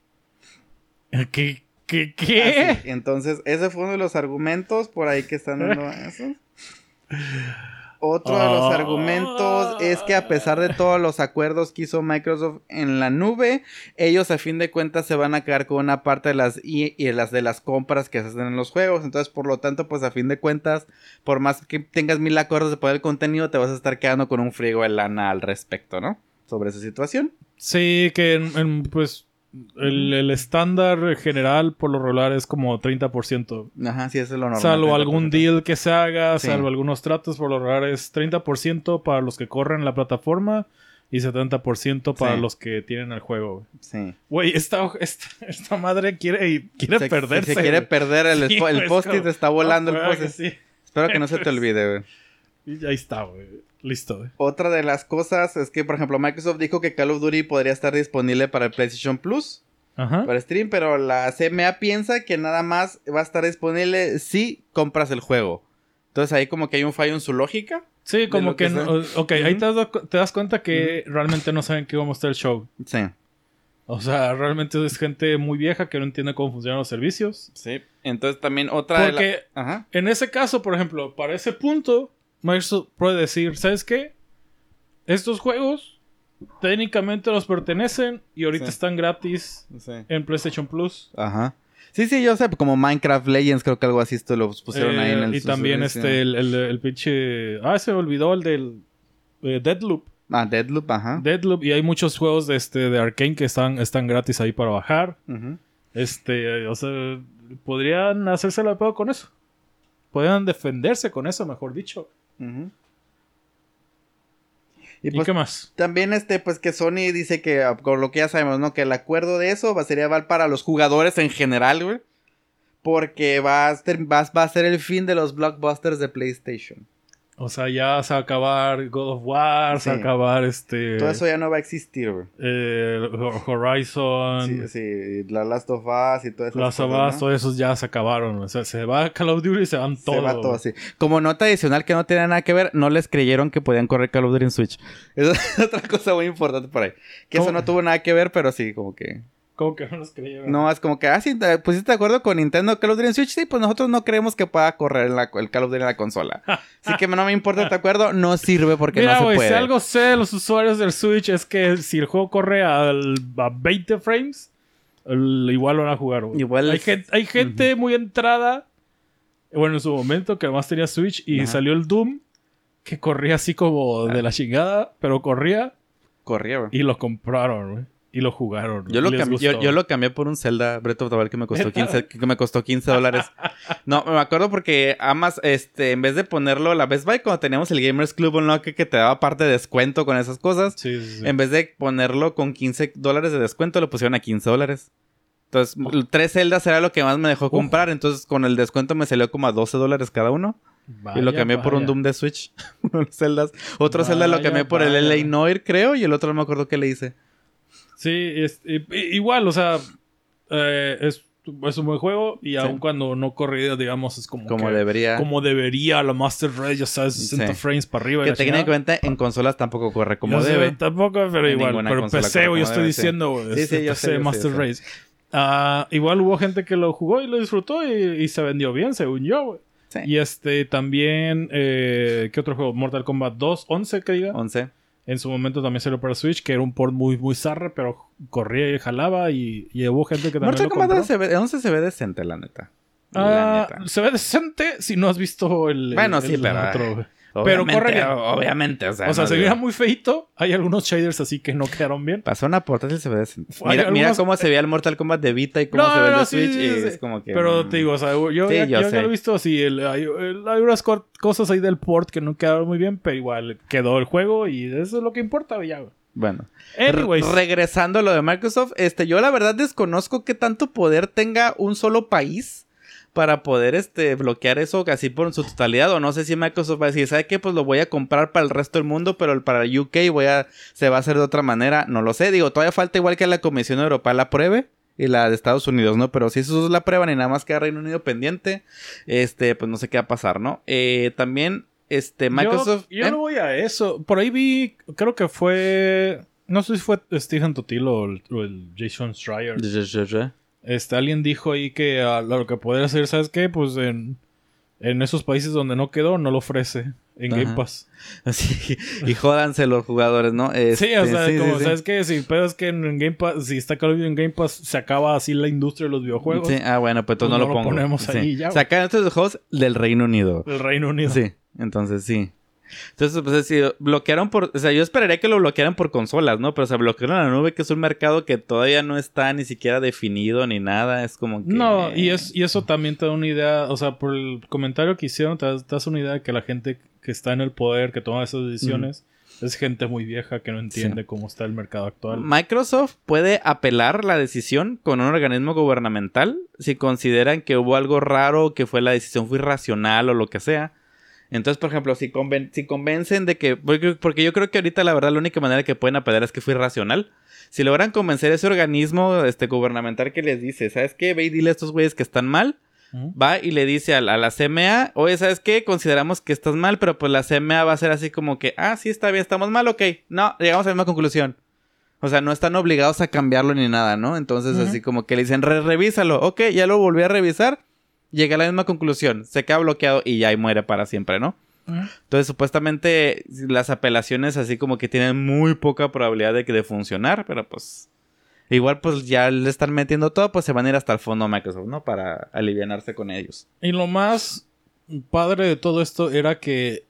¿Qué? ¿Qué? ¿Qué? Así. Entonces, ese fue uno de los argumentos por ahí que están dando eso. Otro de los Ah. argumentos es que a pesar de todos los acuerdos que hizo Microsoft en la nube, ellos a fin de cuentas se van a quedar con una parte de las y, y las de las compras que se hacen en los juegos. Entonces, por lo tanto, pues a fin de cuentas, por más que tengas mil acuerdos de poder el contenido, te vas a estar quedando con un friego de lana al respecto, ¿no? Sobre esa situación. Sí, que en, en, pues el, el estándar general por lo regular es como treinta por ciento. Ajá, sí, eso es lo normal. Salvo algún treinta por ciento. deal que se haga, Sí. salvo algunos tratos, por lo regular es treinta por ciento para los que corren la plataforma y setenta por ciento para Sí. los que tienen el juego. güey. Sí. Güey, esta, esta, esta madre quiere, quiere Se, perderse. se quiere güey. perder el, Sí, spo- el güey, es post-it, como, está volando "No, el juega que post-it. sí". Espero que no se te olvide, güey. Y ahí está, güey. Listo, güey. Otra de las cosas es que, por ejemplo, Microsoft dijo que Call of Duty podría estar disponible para el PlayStation Plus, Ajá. para stream, pero la C M A piensa que nada más va a estar disponible si compras el juego. Entonces ahí como que hay un fallo en su lógica. Sí, como lo que... que no- sea. ok, ahí Ujú. te das, te das cuenta que realmente no saben qué cómo está el show. Sí. O sea, realmente es gente muy vieja que no entiende cómo funcionan los servicios. Sí. Entonces también otra de Porque la... Ajá. en ese caso, por ejemplo, para ese punto, Microsoft puede decir, ¿sabes qué? Estos juegos técnicamente los pertenecen y ahorita Sí. están gratis Sí. en PlayStation Plus. Ajá. Sí, sí, yo sé, como Minecraft Legends, creo que algo así esto lo pusieron ahí en Eh, el... y su también servicio. este, el, el, el pinche... Ah, se me olvidó el del eh, Deadloop. Ah, Deadloop, ajá. Deadloop. Y hay muchos juegos de, este, de Arcane que están, están gratis ahí para bajar. Ujú. Este, o sea, podrían hacerse la pedo con eso. Podrían defenderse con eso, mejor dicho. Ujú. ¿Y, Y pues qué más? también este, pues que Sony dice que, ah, con lo que ya sabemos, ¿no? Que el acuerdo de eso va, sería val para los jugadores en general, güey. Porque va a, ser, va, va a ser el fin de los blockbusters de PlayStation. O sea, ya se va a acabar God of War, se va a Sí. acabar este... Todo eso ya no va a existir, güey. eh, Horizon, Sí, sí, la Last of Us y todas esas Last of cosas, Us, ¿no? todos esos ya se acabaron. O sea, se va Call of Duty y se van Se todos. va todo así. Como nota adicional que no tenía nada que ver, no les creyeron que podían correr Call of Duty en Switch. Esa es otra cosa muy importante por ahí. Que eso ¿Cómo? no tuvo nada que ver, pero sí, como que... Como que no nos creyeron. No, es como que, ah, sí, te pusiste de acuerdo con Nintendo Call of Duty en Switch. Sí, pues nosotros no creemos que pueda correr en la, el Call of Duty en la consola. Así que no me importa, ¿de acuerdo? No sirve porque Mira, no se wey, puede. si algo sé de los usuarios del Switch es que si el juego corre al, a veinte frames, el, igual lo van a jugar, güey. Igual hay, es... gente, hay gente uh-huh. muy entrada, bueno, en su momento, que además tenía Switch y Ajá. salió el Doom, que corría así como de la chingada, pero corría. Corría, güey. Y lo compraron, güey. Y lo jugaron. Yo lo, cambié, yo, yo lo cambié por un Zelda Breath of the Wild que me costó quince, que me costó quince dólares. No, me acuerdo porque Amas, este, en vez de ponerlo la Best Buy, cuando teníamos el Gamers Club Unlock que te daba parte de descuento con esas cosas, sí, sí, sí. en vez de ponerlo con quince dólares de descuento, lo pusieron a quince dólares. Entonces, oh. tres Zeldas era lo que más me dejó Uf. comprar. Entonces, con el descuento me salió como a doce dólares cada uno. Vaya, y lo cambié vaya. por un Doom de Switch. Unos Zeldas. Otro vaya, Zelda lo cambié por vaya. el L A Noir, creo. Y el otro no me acuerdo qué le hice. Sí, es, igual, o sea, eh, es, es un buen juego y sí. aun cuando no corría, digamos, es como como que, debería. Como debería, la Master Race, ya sabes, sesenta sí. frames para arriba. Que técnicamente en consolas tampoco corre como yo debe. Sé, tampoco, pero en igual. Pero en P C, yo estoy debe, diciendo, sí, sí, sí, yo P C sé, yo Master sé, Race. Uh, igual hubo gente que lo jugó y lo disfrutó y, y se vendió bien, según yo, güey. Sí. Y este también, eh, ¿qué otro juego? Mortal Kombat dos, once, que diga. once. En su momento también salió para Switch, que era un port muy, muy zarre, pero corría y jalaba y, y hubo gente que también Mortal lo compró. Kombat se ve, once se ve decente, la neta. La uh, neta. Se ve decente si no has visto el, bueno, el, sí, el pero, otro. Pero corre bien. Obviamente, o sea. O sea, no se digo. mira muy feito. Hay algunos shaders así que no quedaron bien. Pasó una portátil y se ve decente. Mira, algunos... mira cómo se veía el Mortal Kombat de Vita y cómo no, se ve el no, de sí, Switch. Sí, y sí. es como que... Pero te digo, o sea, yo, sí, ya, yo, yo sé. ya lo he visto así. El, hay, el, hay unas co- cosas ahí del port que no quedaron muy bien, pero igual quedó el juego y eso es lo que importa, ya. Bueno, Anyways. Re- regresando a lo de Microsoft, este, yo la verdad desconozco qué tanto poder tenga un solo país para poder este, bloquear eso casi por su totalidad. O no sé si Microsoft va a decir, ¿sabe qué? Pues lo voy a comprar para el resto del mundo, pero para U K voy a, se va a hacer de otra manera. No lo sé. Digo, todavía falta igual que la Comisión Europea la pruebe. Y la de Estados Unidos, ¿no? Pero si esos la prueban y nada más queda Reino Unido pendiente, este, pues no sé qué va a pasar, ¿no? Eh, también, este, Microsoft... Yo, yo ¿eh? no voy a eso. Por ahí vi, creo que fue... No sé si fue Stephen Totilo o el, o el Jason Schreier. Este, alguien dijo ahí que uh, lo que podría hacer, ¿sabes qué? Pues en, en esos países donde no quedó, no lo ofrece en Ajá. Game Pass. Sí, y jódanse los jugadores, ¿no? Este, sí, o sea, sí, como, sí, ¿sabes sí. qué? Si pero es que en, en Game Pass, si está Call of Duty en Game Pass, se acaba así la industria de los videojuegos. Sí, ah, bueno, pues entonces pues no, no lo pongo. Lo ponemos sí. ahí ya. Sacan estos juegos del Reino Unido. Del Reino Unido. Sí, entonces sí. Entonces, pues si bloquearon por... O sea, yo esperaría que lo bloquearan por consolas, ¿no? Pero o sea, bloquearon la nube, que es un mercado que todavía no está ni siquiera definido ni nada. Es como que... No, y, es, y eso también te da una idea... O sea, por el comentario que hicieron, te das, te das una idea de que la gente que está en el poder, que toma esas decisiones, mm. es gente muy vieja que no entiende sí. cómo está el mercado actual. Microsoft puede apelar la decisión con un organismo gubernamental si consideran que hubo algo raro, que fue la decisión fue irracional o lo que sea. Entonces, por ejemplo, si, conven- si convencen de que... Porque, porque yo creo que ahorita la verdad la única manera que pueden apelar es que fue irracional. Si logran convencer a ese organismo este, gubernamental que les dice, ¿sabes qué? Ve y dile a estos güeyes que están mal. Uh-huh. Va y le dice a la, a la C M A, oye, ¿sabes qué? Consideramos que estás mal, pero pues la C M A va a ser así como que, ah, sí, está bien, estamos mal, ok. No, llegamos a la misma conclusión. O sea, no están obligados a cambiarlo ni nada, ¿no? Entonces, uh-huh. así como que le dicen, Re- revísalo. Ok, ya lo volví a revisar. Llega a la misma conclusión. Se queda bloqueado y ya y muere para siempre, ¿no? Uh-huh. Entonces, supuestamente, las apelaciones así como que tienen muy poca probabilidad de, de funcionar. Pero pues... Igual, pues, ya le están metiendo todo. Pues se van a ir hasta el fondo a Microsoft, ¿no? Para alivianarse con ellos. Y lo más padre de todo esto era que...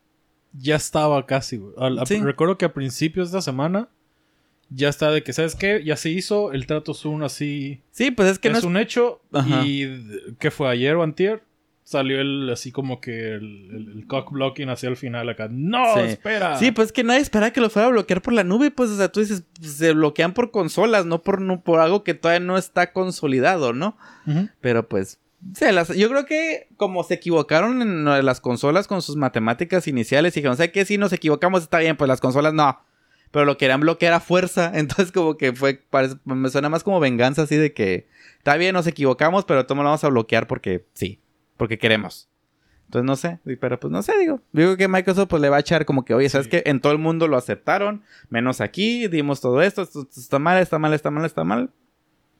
Ya estaba casi, güey. Al, sí. a, recuerdo que a principios de esta semana... Ya está de que, ¿sabes qué? Ya se hizo. El trato Zoom así... Sí, pues es que es no es... un hecho. Ajá. Y... ¿Qué fue? ¿Ayer o antier? Salió el... Así como que... El, el, el cock blocking hacia el final acá. ¡No! Sí. ¡Espera! Sí, pues es que nadie espera que lo fuera a bloquear por la nube. Pues, o sea, tú dices... Pues, se bloquean por consolas. No por, no por algo que todavía no está consolidado, ¿no? Uh-huh. Pero pues... Se las, yo creo que como se equivocaron en las consolas con sus matemáticas iniciales... Y dijeron, ¿sabes qué? Si nos equivocamos está bien. Pues las consolas no... Pero lo querían bloquear a fuerza. Entonces como que fue... Parece, me suena más como venganza así de que... Está bien, nos equivocamos, pero todo lo vamos a bloquear porque... Sí. Porque queremos. Entonces no sé. Pero pues no sé, digo. Digo que Microsoft pues le va a echar como que... Oye, ¿sabes sí. qué? En todo el mundo lo aceptaron. Menos aquí. Dimos todo esto. Esto, esto está mal, está mal, está mal, está mal.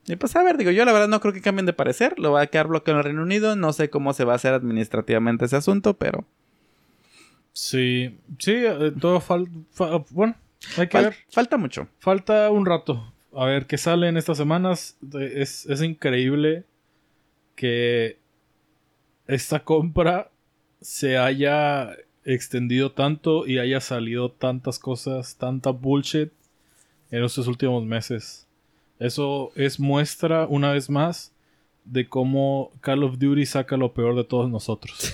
Y pues a ver, digo, yo la verdad no creo que cambien de parecer. Lo va a quedar bloqueado en el Reino Unido. No sé cómo se va a hacer administrativamente ese asunto, pero... Sí, sí, eh, todo falta... Fa bueno, hay que Fal ver. falta mucho. Falta un rato. A ver qué sale en estas semanas. Es, es increíble que esta compra se haya extendido tanto y haya salido tantas cosas, tanta bullshit en estos últimos meses. Eso es muestra, una vez más, de cómo Call of Duty saca lo peor de todos nosotros.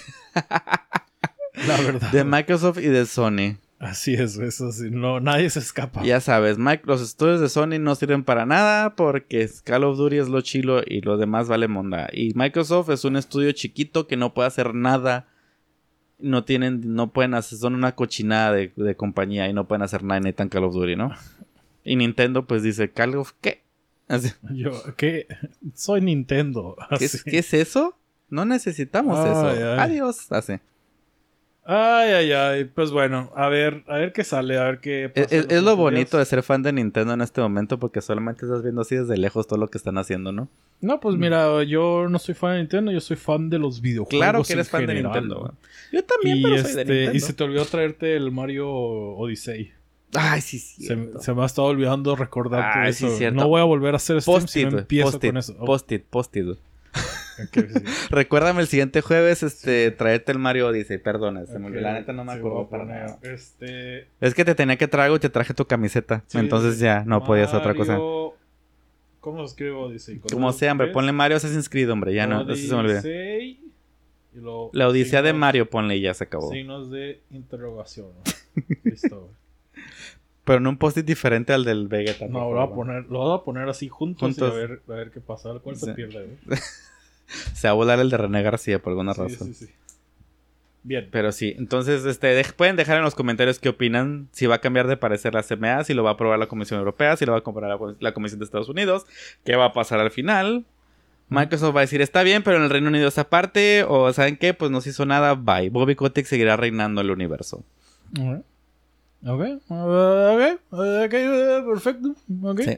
La verdad. De Microsoft y de Sony. Así es, eso sí. No, nadie se escapa. Ya sabes, Mike, los estudios de Sony no sirven para nada porque Call of Duty es lo chilo y lo demás vale monda. Y Microsoft es un estudio chiquito que no puede hacer nada. No tienen, no pueden hacer, son una cochinada de, de compañía y no pueden hacer nada en Call of Duty, ¿no? Y Nintendo pues dice, ¿Call of qué? Así. Yo, ¿qué? Soy Nintendo. ¿Qué es, ¿Qué es eso? No necesitamos ay, eso. ay. Adiós. Así. Ay, ay, ay. Pues bueno, a ver, a ver qué sale, a ver qué pasa. Es, es lo bonito de ser fan de Nintendo en este momento porque solamente estás viendo así desde lejos todo lo que están haciendo, ¿no? No, pues mira, yo no soy fan de Nintendo, yo soy fan de los videojuegos. Claro que eres fan general, de Nintendo. ¿no? Yo también, y pero este, soy de Nintendo. Y se te olvidó traerte el Mario Odyssey. Ay, sí, sí. Se, se me ha estado olvidando recordarte Ay, eso. sí, cierto. No voy a volver a hacer Steam Post-it, si no empiezo post-it, con eso. Oh, post-it, post-it. okay, sí. Recuérdame el siguiente jueves, este, traerte el Mario Odyssey. Perdona, se me Ok, olvidó. La neta no me sí, acuerdo voy a para poner, nada. Este... Es que te tenía que traer y te traje tu camiseta. Sí, Entonces ya no podía hacer otra cosa. Mario- ¿Cómo se escribe Odyssey? ¿Con Como dos sea, hombre, Ds? ponle Mario Assassin's Creed, hombre. Ya no, eso se me olvidó. Odyssey, y luego La Odisea de signos- Mario, ponle y ya se acabó. Signos de interrogación. ¿no? Listo, güey. Pero en un post-it diferente al del Vegeta. No, por lo voy a favor. poner, lo voy a poner así juntos, Juntos. y a ver, a ver qué pasa. ¿Cuál se Sí. pierde, güey? Se va a volar el de René García por alguna Sí, razón. sí, sí. Bien. Pero sí, entonces este dej- pueden dejar en los comentarios qué opinan, si va a cambiar de parecer la C M A, si lo va a aprobar la Comisión Europea, si lo va a comprar la, la Comisión de Estados Unidos, qué va a pasar al final. Microsoft va a decir, está bien, pero en el Reino Unido esa parte, o ¿saben qué? Pues no se hizo nada, bye. Bobby Kotick seguirá reinando el universo. Ok. Ok. Ok. Ok. Perfecto. Ok. Sí.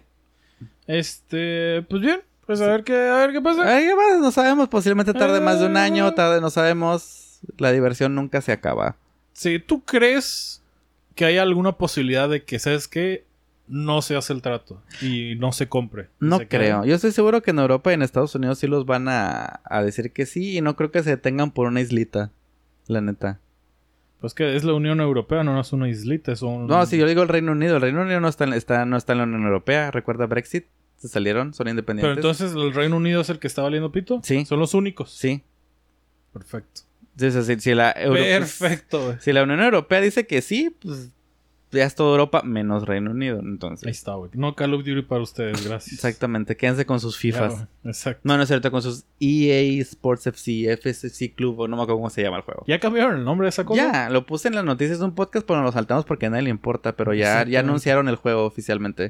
Este, pues bien. Pues a ver qué, a ver qué pasa. Ay, ¿qué más? No sabemos, posiblemente tarde más de un Ah. año, tarde no sabemos. La diversión nunca se acaba. Sí, ¿tú crees que hay alguna posibilidad de que, ¿sabes qué? No se hace el trato y no se compre. No Se creo. quede. Yo estoy seguro que en Europa y en Estados Unidos sí los van a, a decir que sí y no creo que se detengan por una islita. La neta. Pues que es la Unión Europea, no es una islita, es un... No, si yo digo el Reino Unido. El Reino Unido no está, en- está, no está en la Unión Europea. ¿Recuerda Brexit? Se salieron, son Pero independientes. entonces el Reino Unido es el que está valiendo pito. Sí. Son los únicos. Sí. Perfecto. Entonces, si, si la Euro- Perfecto, güey. Si la Unión Europea dice que sí, pues ya es toda Europa menos Reino Unido. Ahí Entonces, está, güey. No Call of Duty para ustedes, gracias. exactamente. Quédense con sus Ya, FIFAs. güey. Exacto. No, no es cierto, con sus E A Sports F C, F S C Club, o no me acuerdo cómo se llama el juego. ¿Ya cambiaron el nombre de esa cosa? Ya, lo puse en las noticias de un podcast, pero nos lo saltamos porque a nadie le importa. Pero ya, ya Exactamente. anunciaron el juego oficialmente.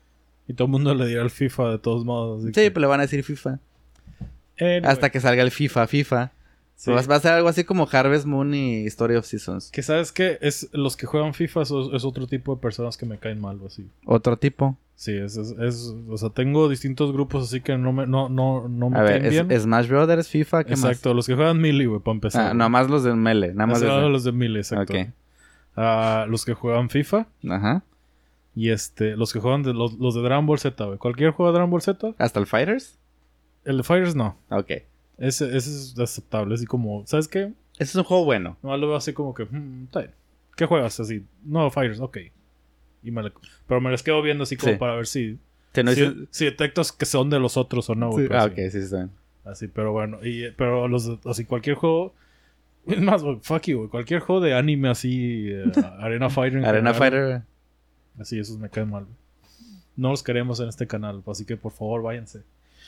Y todo el mundo le dirá el FIFA de todos modos. así Sí, que- pero le van a decir FIFA. Anyway, Hasta que salga el FIFA, FIFA. sí. Va, va a ser algo así como Harvest Moon y Story of Seasons. Que sabes que es los que juegan FIFA so- es otro tipo de personas que me caen mal, o así. Otro tipo. Sí, es, es, es- o sea, tengo distintos grupos así que no me, no, no, no me A ver, caen es- bien. Smash Brothers, FIFA, ¿qué Exacto, los que juegan Melee, güey, para más? empezar. Ah, güey. nada más los de Melee, nada más Ese de era ese. los de Melee, exacto. Ok. Ah, los que juegan FIFA Ajá. y este, los que juegan de, los, los de Dragon Ball Z, güey. Cualquier juego de Dragon Ball Z, ¿Hasta el Fighters? el de Fighters no. Ok. Ese, ese es aceptable, así como, ¿sabes qué? Ese es un juego bueno. No, lo veo así como que, hmm, está bien. ¿Qué juegas? Así, no, Fighters, ok. Y me le- pero me les quedo viendo así como Sí. para ver si, Te no si, dice- si detectas que son de los otros o no, güey. Sí. pero Ah, sí. ok, sí, sí, está bien. Así, pero bueno. Y, pero los de- así, cualquier juego. Es más, güey, fuck you, güey. Cualquier juego de anime así, eh, Arena Fighter. en Arena general, Fighter. Así, esos me caen mal, güey. No los queremos en este canal, así que por favor váyanse.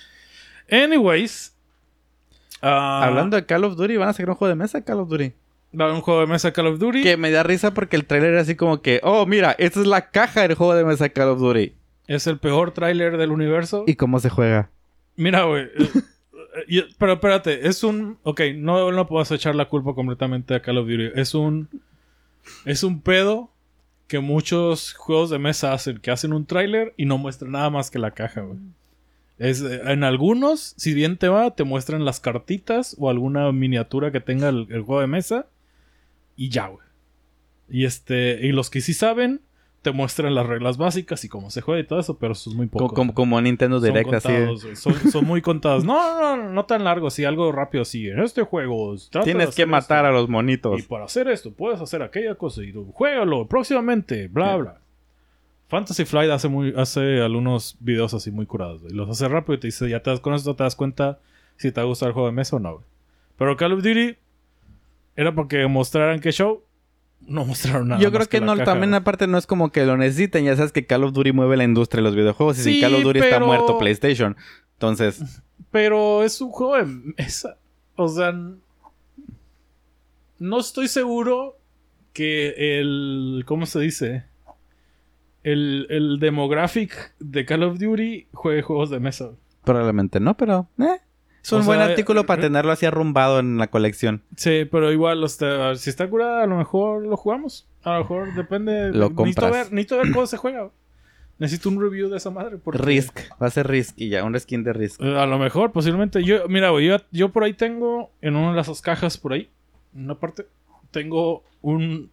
Anyways. ah, Hablando de Call of Duty, ¿van a sacar un juego de mesa de Call of Duty? Va a haber un juego de mesa Call of Duty. Que me da risa porque el trailer era así como que, oh, mira, esta es la caja del juego de mesa de Call of Duty. Es el peor tráiler del universo. ¿Y cómo se juega? Mira, güey. eh, eh, pero espérate, es un... Ok, no, no puedo echar la culpa completamente a Call of Duty. Es un... Es un pedo que muchos juegos de mesa hacen. Que hacen un tráiler y no muestran nada más que la caja, güey. Es, en algunos, si bien te va, te muestran las cartitas o alguna miniatura que tenga el, el juego de mesa. Y ya, güey. Y este, y los que sí saben, te muestran las reglas básicas y cómo se juega y todo eso, pero eso es muy poco. Como, como, como Nintendo Direct, son contados, así. Son, son muy contados. No, no, no, no tan largo, sí, algo rápido así. En este juego tienes que matar esto, a los monitos. Y para hacer esto, puedes hacer aquella cosa y tú, juégalo próximamente, bla, sí. bla. Fantasy Flight hace muy hace algunos videos así muy curados, y los hace rápido y te dice, ya te das, con esto te das cuenta si te gusta el juego de mesa o no, güey. Pero Call of Duty era para que mostraran qué show. No mostraron nada. Yo creo más que, que no, caja, también güey. Aparte no es como que lo necesiten. Ya sabes que Call of Duty mueve la industria de los videojuegos. Y sí, sin Call of Duty pero... está muerto PlayStation. Entonces... Pero es un juego de mesa. O sea... No estoy seguro que el... ¿Cómo se dice? El, el demographic de Call of Duty juegue juegos de mesa. Probablemente no, pero... Eh. Es un o buen sea, artículo eh, para tenerlo así arrumbado en la colección. Sí, pero igual, este, si está curada, a lo mejor lo jugamos. A lo mejor depende. Lo compras. Necesito ver, necesito ver cómo se juega. Necesito un review de esa madre. Porque... Risk. Va a ser Risk y ya, un skin de Risk. Eh, a lo mejor, posiblemente. Yo, mira, güey, yo, yo por ahí tengo, en una de las cajas por ahí, en una parte, tengo un...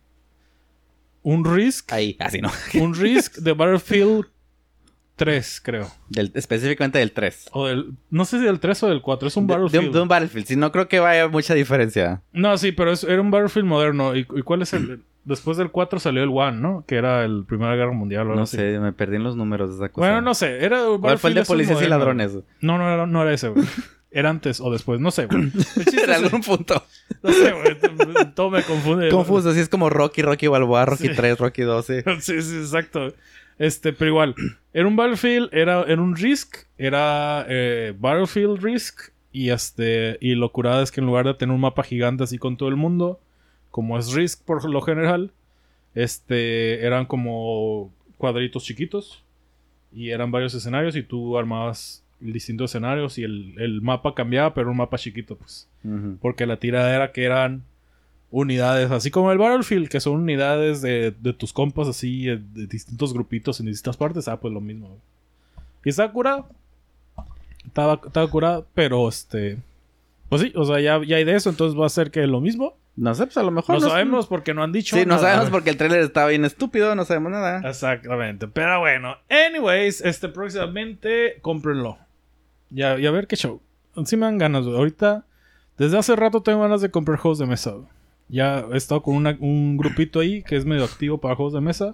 Un Risk. Ahí, así no. Un Risk de Battlefield tres, creo. Del, específicamente del tres. O del... No sé si del tres o del cuatro. Es un de, Battlefield. De un, de un Battlefield. Sí, no creo que vaya mucha diferencia. No, sí, pero es, era un Battlefield moderno. ¿Y, y cuál es el...? Después del cuatro salió el One, ¿no? Que era el Primera Guerra Mundial. No así. sé, me perdí en los números de esa cosa. Bueno, no sé. Era ¿Cuál fue el de policías y ladrones? No, no era, no era ese, güey. Era antes o después. No sé, güey. En algún punto. No sé, güey. Todo me confunde. Confuso. Así es como Rocky, Rocky Balboa, Rocky sí. tres, Rocky dos, sí. Sí, sí, exacto. Este, pero igual. Era un Battlefield, era, era un Risk. Era eh, Battlefield Risk. Y este, y lo curada es que en lugar de tener un mapa gigante así con todo el mundo, como es Risk por lo general, este, eran como cuadritos chiquitos. Y eran varios escenarios y tú armabas distintos escenarios y el, el mapa cambiaba, pero un mapa chiquito, pues. Uh-huh. Porque la tirada era que eran unidades, así como el Battlefield, que son unidades de, de tus compas, así, de, de distintos grupitos en distintas partes. Ah, pues lo mismo. Y estaba curado. Estaba, estaba curado, pero este... Pues sí, o sea, ya, ya hay de eso, entonces va a ser que lo mismo. No sé, pues a lo mejor... No, no sabemos porque no han dicho sí, nada. Sí, no sabemos porque el trailer estaba bien estúpido, no sabemos nada. Exactamente, pero bueno. Anyways, este próximamente, cómprenlo. Ya, y a ver qué show. Sí me dan ganas, güey. Ahorita, desde hace rato tengo ganas de comprar juegos de mesa, güey. Ya he estado con una, un grupito ahí que es medio activo para juegos de mesa.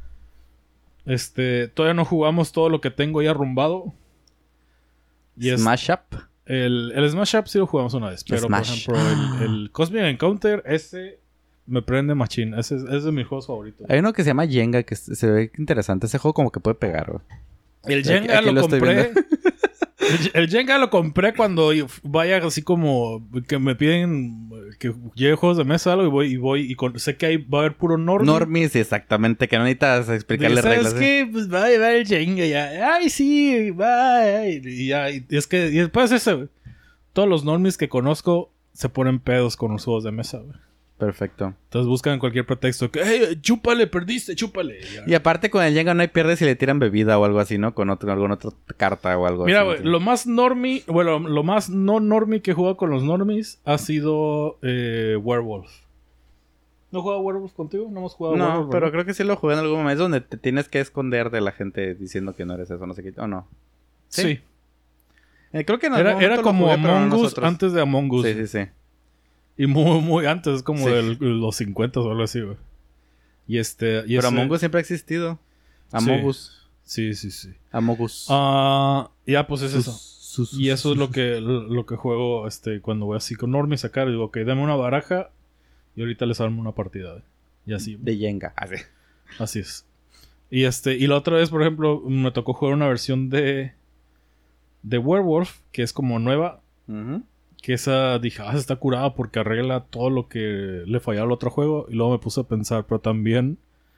Este, todavía no jugamos todo lo que tengo ya arrumbado. Y Smash es, Up. El, el Smash Up sí lo jugamos una vez. Pero Smash. por ejemplo, el, el Cosmic Encounter, ese me prende machín. Ese es, es de mis juegos favoritos. Hay uno que se llama Jenga que se ve interesante. Ese juego como que puede pegar, güey. El Jenga aquí, aquí lo, lo compré. El, el Jenga lo compré cuando vaya así como que me piden que lleve juegos de mesa o algo y voy y voy y con, sé que ahí va a haber puro normie. Normies, exactamente, que no necesitas explicarle ¿sabes reglas. ¿Sabes qué? ¿eh? Pues va a llevar el Jenga ya. Ay, sí, va. Y ya, y es que y después ese, güey. Todos los normies que conozco se ponen pedos con los juegos de mesa, güey. Perfecto. Entonces buscan cualquier pretexto. Que, hey, chúpale, perdiste, chúpale. Y aparte con el Jenga no hay pierde si le tiran bebida o algo así, ¿no? Con otro, alguna otra carta o algo Mira, así. Mira, güey, lo más normie, bueno, lo más no normie que he jugado con los normies ha sido eh, Werewolf. ¿No he jugado Werewolf contigo? No hemos jugado no, Werewolf. No, pero ¿verdad? Creo que sí lo jugué en algún momento. Es donde te tienes que esconder de la gente diciendo que no eres eso, no sé qué. ¿O no? Sí. sí. Eh, creo que en Era, era como jugué, Among Us antes de Among Us. Sí, sí, sí. Y muy, muy antes, es como sí. de los cincuenta o algo así, güey. Y este... Y Pero ese... Among Us siempre ha existido. Among Us. Sí, sí, sí. Among Us. Ah, uh, ya, pues es sus, eso. Sus, sus, y eso sus, es lo que, lo que juego este cuando voy así con Normie a sacar. Digo, ok, dame una baraja y ahorita les armo una partida. ¿eh? Y así. De Jenga. Así. Así es. Y este y la otra vez, por ejemplo, me tocó jugar una versión de... De Werewolf, que es como nueva. Uh-huh. Que esa dije, ah, está curada porque arregla todo lo que le fallaba al otro juego. Y luego me puse a pensar, pero también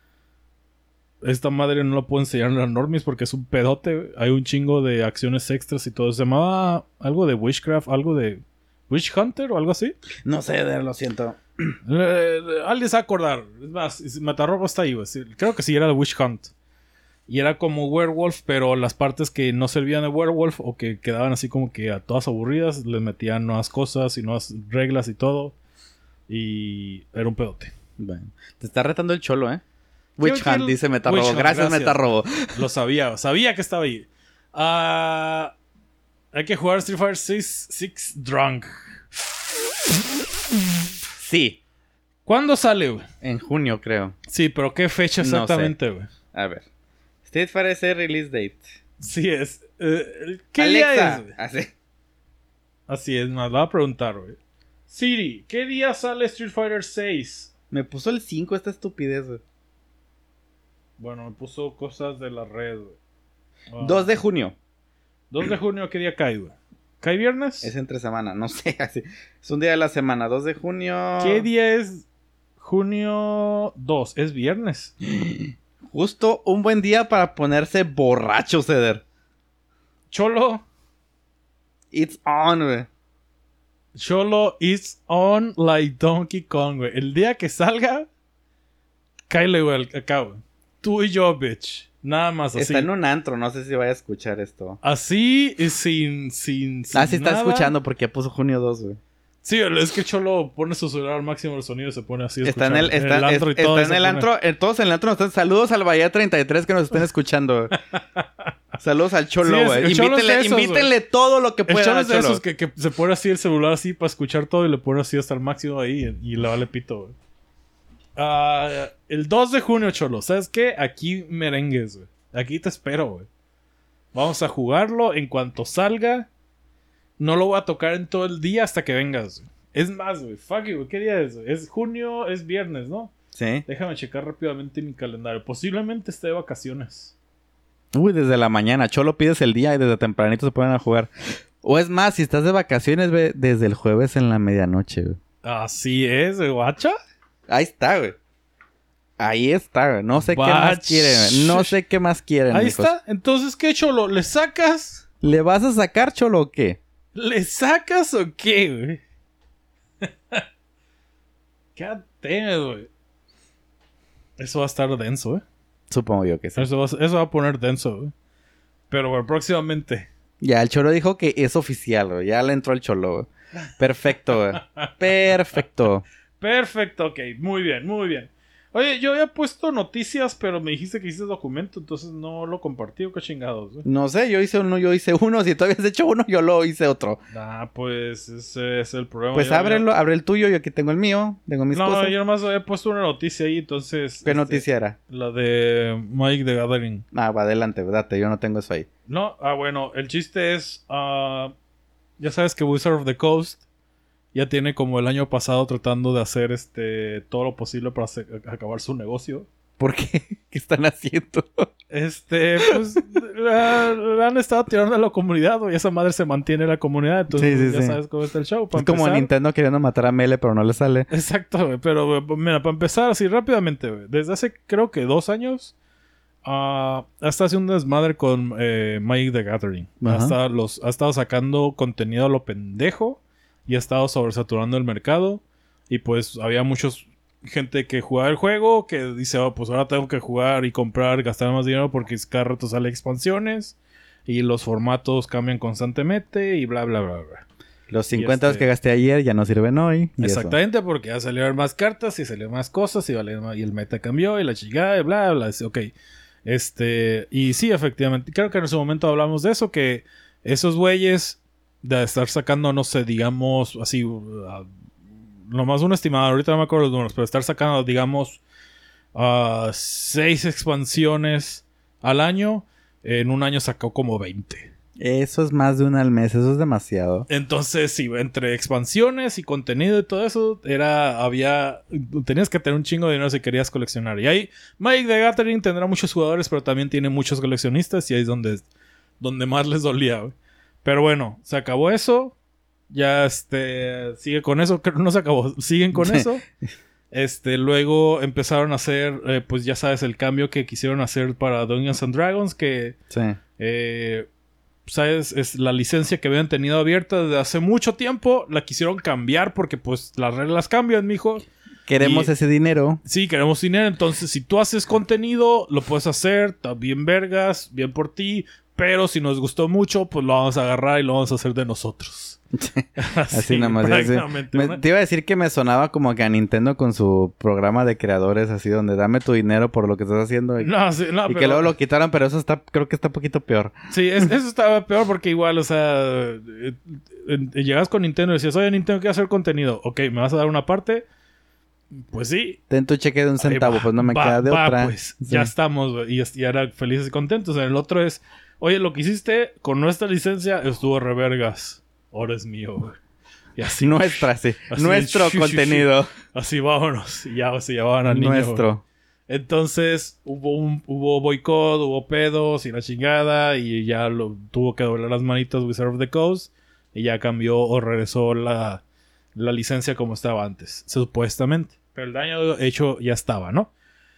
esta madre no lo puedo enseñar en las normies porque es un pedote. Hay un chingo de acciones extras y todo. Se llamaba algo de Witchcraft, algo de Witch Hunter o algo así. No sé, lo siento. Eh, alguien se va a acordar. Es más, Matarrobo está ahí, güey. Creo que sí era de Witch Hunt. Y era como Werewolf, pero las partes que no servían de Werewolf o que quedaban así como que a todas aburridas, les metían nuevas cosas y nuevas reglas y todo. Y era un pedote. Bueno, te está retando el cholo, ¿eh? Witch Creo que Hunt, el- dice Metarrobo. Witch Hunt, Gracias, gracias. Metarrobo. Lo sabía, sabía que estaba ahí. Ah, hay que jugar Street Fighter seis, seis Drunk. Sí, ¿Cuándo sale, güey? en junio, creo. Sí, pero ¿qué fecha No sé. exactamente, güey? A ver. Street Fighter seis Release Date. Sí es. Eh, ¿Qué Alexa. día es, güey? Así. Así es, nos va a preguntar, güey. Siri, ¿qué día sale Street Fighter seis? Me puso el cinco esta estupidez, güey. Bueno, me puso cosas de la red, güey. Ah, dos de junio. dos de junio, ¿qué día cae, güey? ¿Cae viernes? Es entre semana, no sé. Así. Es un día de la semana. dos de junio. ¿Qué día es junio dos? Es viernes. Justo un buen día para ponerse borracho, Ceder. Cholo, It's on, güey. Cholo is on like Donkey Kong, güey. El día que salga, cáele, güey, acá, güey. Tú y yo, bitch. Nada más así. Está en un antro, no sé si vaya a escuchar esto. Así y sin, sin, sin Ah, sí está nada. escuchando porque puso junio dos, güey. Sí, es que Cholo pone su celular al máximo del sonido y se pone así a Está en el, escuchar está, antro y es- todo, está y en se el pone- antro, eh, todos en el antro. nos están- Saludos al Bahía treinta y tres que nos estén escuchando. güey. Saludos al Sí, Cholo, es- güey. el Cholo es de Invítenle, esos, invítenle todo lo que El puedan Cholo a es de Cholo. esos que, que se pone así el celular así para escuchar todo y le pone así hasta el máximo ahí y, y le vale pito, güey. Ah, el dos de junio, Cholo. ¿Sabes qué? Aquí merengues, güey. Aquí te espero, güey. Vamos a jugarlo en cuanto salga. No lo voy a tocar en todo el día hasta que vengas, güey. Es más, güey. Fuck you, güey. ¿Qué día es, güey? Es junio, es viernes, ¿no? Sí. Déjame checar rápidamente mi calendario. Posiblemente esté de vacaciones. Uy, desde la mañana. Cholo pides el día y desde tempranito se ponen a jugar. O es más, si estás de vacaciones, ve, desde el jueves en la medianoche, güey. Así es, güey. ¿Guacha? Ahí está, güey. Ahí está, güey. No sé qué Bach. más quieren, güey. No sé qué más quieren, Ahí mijos. está. Entonces, ¿qué, Cholo? ¿Le sacas? ¿Le vas a sacar, Cholo, o qué? ¿Le sacas o qué, güey? God damn it, güey. Eso va a estar denso, ¿eh? Supongo yo que sí. Eso va, a- eso va a poner denso, güey. Pero, güey, próximamente. Ya, el Cholo dijo que es oficial, güey. Ya le entró el Cholo, güey. Perfecto, güey. Perfecto. Perfecto, ok. Muy bien, muy bien. Oye, yo había puesto noticias, pero me dijiste que hiciste documento, entonces no lo compartí, ¿o qué chingados, güey? No sé, yo hice uno, yo hice uno. Si tú habías hecho uno, yo lo hice otro. Ah, pues ese es el problema. Pues Yo había- ábrelo, abre el tuyo. Yo aquí tengo el mío. Tengo mis No, cosas. yo nomás había puesto una noticia ahí, entonces... ¿Qué este, noticia era? La de Mike the Gathering. Ah, va adelante, date. Yo no tengo eso ahí. No, ah, bueno, el chiste es... ah, ya sabes que Wizard of the Coast ya tiene como el año pasado tratando de hacer este todo lo posible para hacer- acabar su negocio. ¿Por qué? ¿Qué están haciendo? Este, pues, la, la han estado tirando a la comunidad, güey. Esa madre se mantiene en la comunidad, entonces Sí, sí, ya sí. sabes cómo está el show. Para Es como empezar- Nintendo queriendo matar a Mele, pero no le sale. Exacto, güey. Pero, güey, mira, para empezar así rápidamente, güey. Desde hace, creo que dos años, ah, ha estado haciendo un desmadre con eh, Magic the Gathering. Ha Ajá. estado, los, ha estado sacando contenido a lo pendejo y ha estado sobresaturando el mercado. Y pues había muchos gente que jugaba el juego que dice, oh, pues ahora tengo que jugar y comprar, gastar más dinero porque cada rato sale expansiones y los formatos cambian constantemente y bla, bla, bla, bla. Los cincuenta este- que gasté ayer ya no sirven hoy. y eso. Exactamente, porque ya salieron más cartas y salieron más cosas y, vale más- y el meta cambió y la chingada y bla, bla. Ok. Este, y sí, efectivamente, creo que en su momento hablamos de eso, que esos güeyes de estar sacando, no sé, digamos, así, uh, nomás un estimado, ahorita no me acuerdo los números, pero estar sacando, digamos, uh, seis expansiones al año, en un año sacó como veinte. Eso es más de una al mes. Eso es demasiado. Entonces, sí, entre expansiones y contenido y todo eso, era, había, tenías que tener un chingo de dinero si querías coleccionar. Y ahí, Magic the Gathering tendrá muchos jugadores, pero también tiene muchos coleccionistas y ahí es donde, donde más les dolía, güey. Pero bueno, se acabó eso. Ya, este, sigue con eso. Creo que no se acabó. Siguen con eso. Este, luego empezaron a hacer, eh, pues ya sabes, el cambio que quisieron hacer para Dungeons and Dragons, que... Sí. Eh, ¿sabes? Es la licencia que habían tenido abierta desde hace mucho tiempo. La quisieron cambiar porque pues las reglas cambian, mijo. Queremos Y- ese dinero. Sí, queremos dinero. Entonces, si tú haces contenido, lo puedes hacer. Está bien vergas, bien por ti. Pero si nos gustó mucho, pues lo vamos a agarrar y lo vamos a hacer de nosotros. Así, Así nada más. así. prácticamente, Me- ¿no? te iba a decir que me sonaba como que a Nintendo con su programa de creadores, así donde dame tu dinero por lo que estás haciendo. Y, No, sí, no, y pero- que luego lo quitaron, pero eso está, creo que está un poquito peor. Sí, es- eso estaba peor porque igual, o sea, eh, eh, llegas con Nintendo y decías, oye, Nintendo, quiero hacer contenido. Ok, ¿me vas a dar una parte? Pues sí. Ten tu cheque de un centavo, Ahí va, pues no me va, queda de va, otra. pues, Sí. ya estamos, güey, y, y ahora felices y contentos. El otro es, oye, lo que hiciste con nuestra licencia estuvo revergas. Ahora es mío, güey. Y así, Nuestra, sí. así, Nuestro shu, shu, shu. contenido. así vámonos. Y ya se llevaban al niño. güey. Nuestro. Entonces hubo un hubo boicot, hubo pedos y la chingada y ya lo tuvo que doblar las manitas Wizard of the Coast y ya cambió o regresó la, la licencia como estaba antes, supuestamente. Pero el daño hecho ya estaba, ¿no?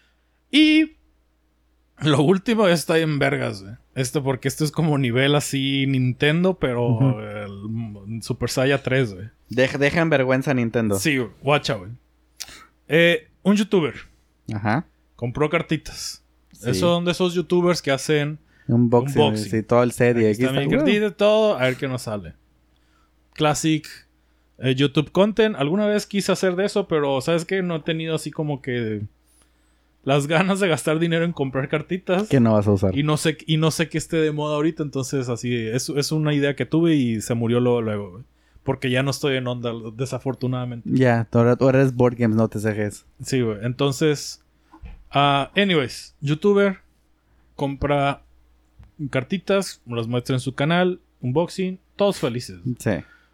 Y lo último está en vergas, güey. Esto porque esto es como nivel así Nintendo, pero Ujú. el Super Saiyan tres, güey. Deja, deja en vergüenza a Nintendo. Sí, güey. Guacha, güey. Eh, un youtuber Ajá. compró cartitas. Sí. Esos son de esos youtubers que hacen Unboxing. Unboxing. Sí, todo el set. Y aquí aquí está mi está. cartita y todo, a ver qué nos sale. Classic eh, YouTube content. Alguna vez quise hacer de eso, pero ¿sabes qué? No he tenido así como que las ganas de gastar dinero en comprar cartitas. Que no vas a usar. Y no sé, y no sé qué esté de moda ahorita, entonces así es, es una idea que tuve y se murió luego, luego, güey. Porque ya no estoy en onda, desafortunadamente. Ya, tú ahora- tú eres board games, no te cejes. Sí, güey. Entonces, ah, anyways, youtuber compra cartitas, las muestra en su canal, unboxing, todos felices. Sí.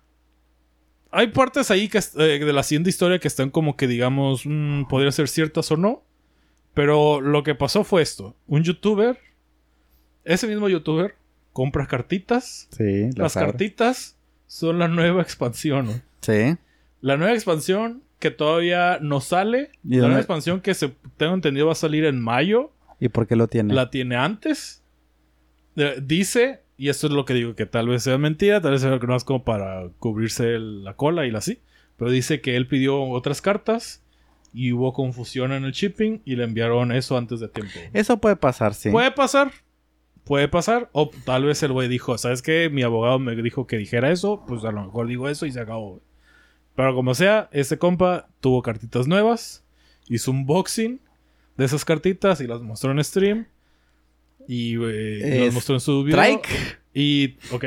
Hay partes ahí que, est- eh, de la siguiente historia que están como que, digamos, mm, podría ser ciertas o no. Pero lo que pasó fue esto. Un youtuber, ese mismo youtuber, compra cartitas. Sí, Las abre. cartitas son la nueva expansión, ¿no? Sí. La nueva expansión que todavía no sale. ¿Y La dónde- nueva expansión que se tengo entendido va a salir en mayo. ¿Y por qué lo tiene? La tiene antes. Eh, dice, y esto es lo que digo, que tal vez sea mentira, tal vez sea más como para cubrirse el- la cola y la así. Pero dice que él pidió otras cartas y hubo confusión en el shipping y le enviaron eso antes de tiempo. Eso puede pasar, sí. Puede pasar. Puede pasar. O tal vez el güey dijo, ¿sabes qué? Mi abogado me dijo que dijera eso. Pues a lo mejor digo eso y se acabó, güey. Pero como sea, este compa tuvo cartitas nuevas. Hizo un unboxing de esas cartitas y las mostró en stream. Y güey, Es- las mostró en su video. Strike. Y, ok.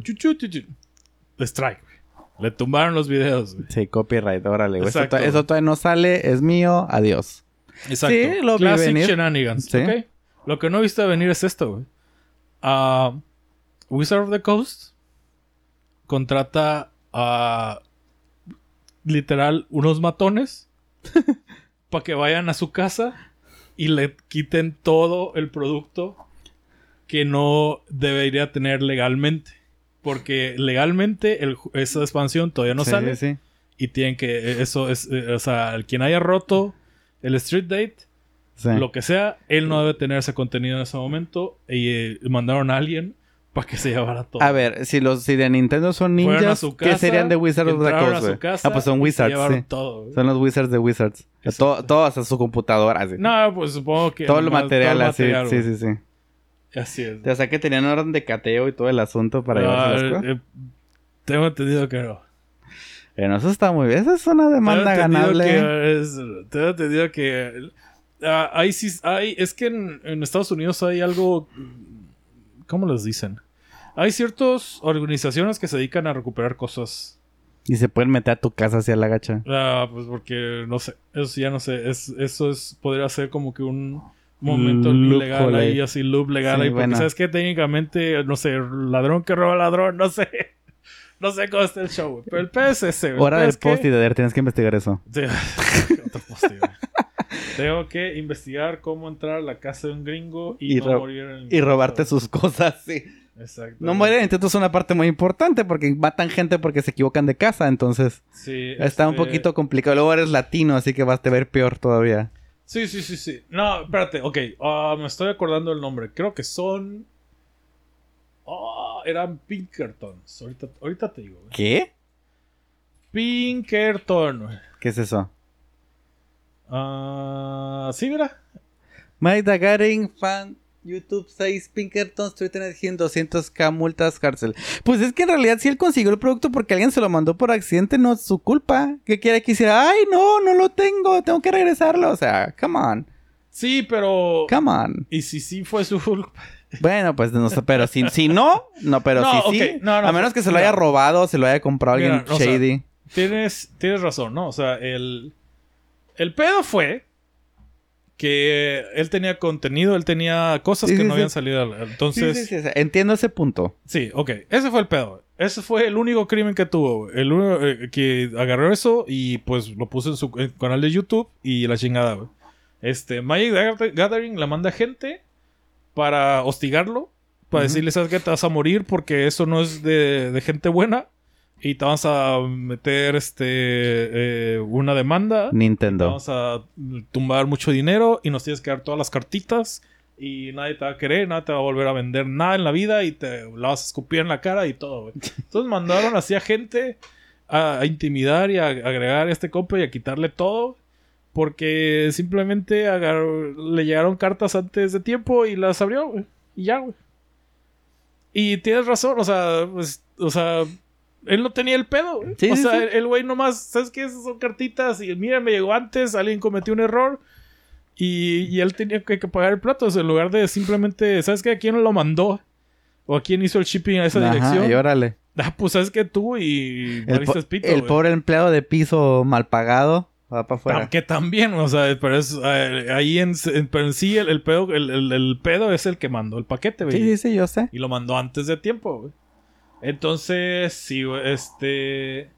Strike, güey. Le tumbaron los videos, güey. Sí, copyright, órale. güey. Eso, Exacto. to- eso todavía no sale, es mío, adiós. Exacto. Sí, lo vi Classic venir. shenanigans. Sí. Ok. Lo que no viste venir es esto, güey. Ah, Wizard of the Coast contrata a literal unos matones para que vayan a su casa y le quiten todo el producto que no debería tener legalmente. Porque legalmente el ju- esa expansión todavía no Sí, sale. sí, sí. Y tienen que... Eso es... eh, o sea, el quien haya roto el Street Date, Sí. lo que sea, él no debe tener ese contenido en ese momento. Y eh, mandaron a alguien para que se llevara todo. A ver, si los si de Nintendo son Fueron a ninjas, su ¿qué casa, serían de Wizards of the entraron Coast, a su güey? casa Ah, pues son y se Wizards, llevaron sí. todo, güey. Son los Wizards de Wizards. Exacto. Todo, todo hasta su computadora, así. No, pues supongo que... todo el nomás- material, todo el así. material, Sí, güey. sí, sí. Así es. O sea, que tenían orden de cateo y todo el asunto para Ah, llevarse las cosas. eh, tengo entendido que no. Bueno, eso está muy bien. Esa es una demanda Tengo entendido ganable. que es- tengo entendido que... ah, ahí sí... Hay, es que en, en Estados Unidos hay algo... ¿Cómo les dicen? Hay ciertas organizaciones que se dedican a recuperar cosas. Y se pueden meter a tu casa hacia la gacha. Ah, pues porque... No sé. Eso sí ya no sé. Es, eso es... Podría ser como que un... momento Loophole legal ahí, ahí. así, loop legal Sí, ahí. Porque bueno. sabes que técnicamente, no sé, ladrón que roba ladrón, no sé. No sé cómo está el show, güey. Pero el P S S, güey. Hora el del P S que- post y de tienes que investigar eso. Sí. Otro post, güey. Tengo que investigar cómo entrar a la casa de un gringo y, Y no ro- morir en el Y intento. robarte sus cosas, sí. Exacto. No morir en intento es una parte muy importante porque matan gente porque se equivocan de casa, entonces Sí, está un este- poquito complicado. Luego eres latino, así que vas a ver peor todavía. Sí, sí, sí, sí. No, espérate, ok. ah, me estoy acordando el nombre. Creo que son... Ah, eran Pinkertons. Ahorita, ahorita te digo, güey. ¿Qué? Pinkerton, güey. ¿Qué es eso? Ah, sí, mira. Mike Dagarin, fan, YouTube seis, Pinkerton, Twitter Energy, doscientos k multas, cárcel. Pues es que en realidad si él consiguió el producto porque alguien se lo mandó por accidente, no es su culpa. ¿Qué quiere que hiciera? Ay, no, no lo tengo, tengo que regresarlo. O sea, come on. Sí, pero... Come on. ¿Y si sí fue su culpa? Bueno, pues no sé, pero si, si no, no, pero No, si okay, sí, no, no, a menos que se lo mira. haya robado, se lo haya comprado alguien Mira, o sea, shady. Tienes, tienes razón, ¿no? O sea, el... El pedo fue que él tenía contenido, él tenía cosas Sí, que sí, no sí. habían salido. Entonces... Sí, sí, sí, o sea, entiendo ese punto. Sí, ok. Ese fue el pedo. Ese fue el único crimen que tuvo. Güey. El único eh, que agarró eso y pues lo puso en su en canal de YouTube y la chingada, güey. Este, Magic the Gathering la manda gente para hostigarlo, para Ujú. decirle, ¿sabes qué? Te vas a morir porque eso no es de, de gente buena y te vas a meter este eh, una demanda. Te Nintendo. vamos a tumbar mucho dinero y nos tienes que dar todas las cartitas y nadie te va a querer, nadie te va a volver a vender nada en la vida y te la vas a escupir en la cara y todo, güey. Entonces mandaron así a gente a, a intimidar y a, a agregar a este compa y a quitarle todo porque simplemente agarró- le llegaron cartas antes de tiempo y las abrió, güey. Y ya, güey. Y tienes razón, o sea, pues, o sea, él no tenía el pedo, güey. Sí, o sí, sea, sí. el- el güey nomás, ¿sabes qué? Esas son cartitas y mira, me llegó antes, alguien cometió un error y, y él tenía que, que pagar el plato. O sea, en lugar de simplemente, ¿sabes qué? ¿A quién lo mandó? ¿O a quién hizo el shipping a esa Ajá, dirección? y órale. Ah, pues, ¿sabes qué? Tú y El, po- valiste pito, el güey. pobre empleado de piso mal pagado va para afuera. Tam- Que también, o sea, pero es eh, ahí en, en- pero en sí el, el pedo el, el- el pedo es el que mandó el paquete, güey. Sí, sí, sí, yo sé. Y lo mandó antes de tiempo, güey. Entonces, sí, güey, este...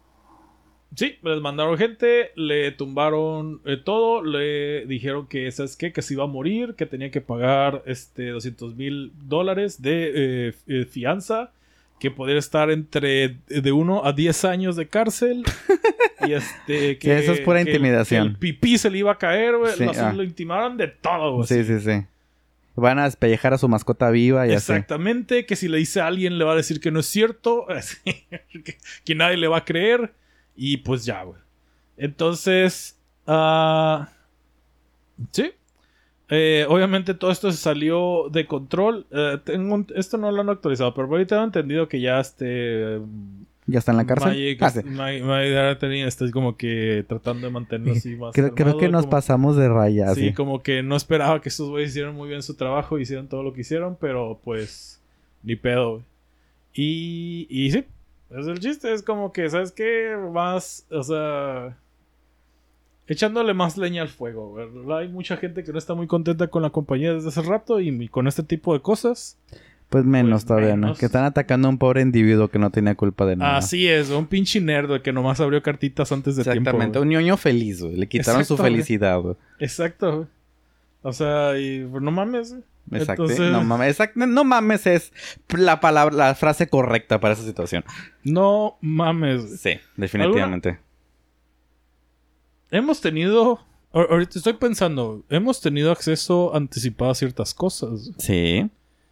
Sí, les mandaron gente, le tumbaron eh, todo, le dijeron que, ¿sabes qué? Que se iba a morir, que tenía que pagar este doscientos mil dólares de eh, eh, fianza, que podría estar entre de uno a diez años de cárcel. Y este, que... Sí, eso es pura que el- intimidación. que el pipí se le iba a caer, güey. Sí, lo, ah. lo intimaron de todo, güey. Sí, sí, sí. Van a despellejar a su mascota viva y así. Exactamente, que si le dice a alguien le va a decir que no es cierto, así, que, que nadie le va a creer y pues ya, güey. Entonces, ah, sí, Eh, obviamente todo esto se salió de control. Eh, tengo un- esto no lo han actualizado, pero ahorita he entendido que ya este ¿Ya está en la cárcel? Magic, Ah, sí. Magic- Magic the Gathering está como que tratando de mantenerlo así más Creo, creo calmado, que nos como- pasamos de raya. Sí, Sí, como que no esperaba que estos güeyes hicieran muy bien su trabajo, hicieron todo lo que hicieron, pero pues ni pedo, güey. Y, y sí, es el chiste, es como que, ¿sabes qué? Más, o sea, echándole más leña al fuego, ¿verdad? Hay mucha gente que no está muy contenta con la compañía desde hace rato y con este tipo de cosas. Pues menos Pues todavía, menos. ¿no? Que están atacando a un pobre individuo que no tenía culpa de nada. Así es, un pinche nerd que nomás abrió cartitas antes de tiempo. Exactamente. güey. Un ñoño feliz, güey. Le quitaron su Exacto, güey. felicidad, güey. Exacto, güey. O sea, y pues, no mames, güey. Exacto. Entonces- No mames. Exact- no mames es la palabra, la frase correcta para esa situación. No mames. Sí, definitivamente. Hemos tenido... ahor- Ahorita estoy pensando, hemos tenido acceso anticipado a ciertas cosas. Sí.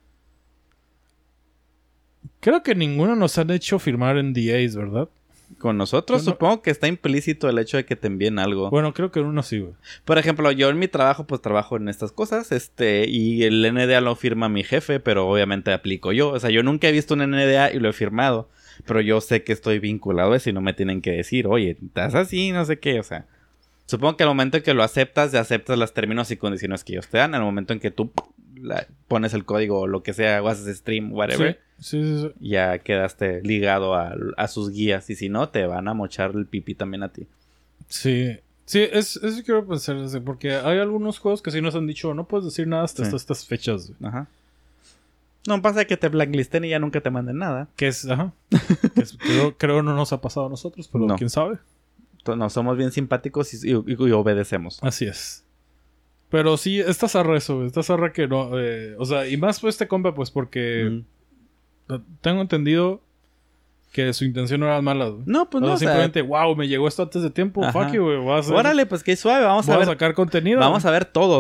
Creo que ninguno nos han hecho firmar N D As, ¿verdad? Con nosotros Yo no- supongo que está implícito el hecho de que te envíen algo. Bueno, creo que en uno sí, güey. Por ejemplo, yo en mi trabajo pues trabajo en estas cosas, este, y el N D A lo firma mi jefe, pero obviamente aplico yo. O sea, yo nunca he visto un N D A y lo he firmado, pero yo sé que estoy vinculado a eso y no me tienen que decir, oye, estás así, no sé qué, o sea. Supongo que al momento en que lo aceptas, ya aceptas los términos y condiciones que ellos te dan. Al momento en que tú la- pones el código o lo que sea, o haces stream, whatever, Sí, sí, sí. sí. ya quedaste ligado a, a sus guías. Y si no, te van a mochar el pipí también a ti. Sí, sí, es, eso quiero pensar, es de- porque hay algunos juegos que sí nos han dicho, no puedes decir nada hasta Sí. estas, estas fechas, güey. Ajá. No pasa que te blacklisten y ya nunca te manden nada. Que es, ajá. Que es- creo, creo no nos ha pasado a nosotros, pero No. quién sabe. To- No, somos bien simpáticos y, y- y obedecemos. Así es. Pero sí, esta zarra eso, güey. Esta zarra que no... eh, o sea, y más pues este compa, pues porque... Mm. Tengo entendido que su intención no era mala, güey. No, pues O no, sea, o sea, simplemente, wow, me llegó esto antes de tiempo. Ajá. Fuck you, güey. Voy a hacer- órale, pues qué suave, vamos voy a a ver. sacar contenido. Vamos a ver todos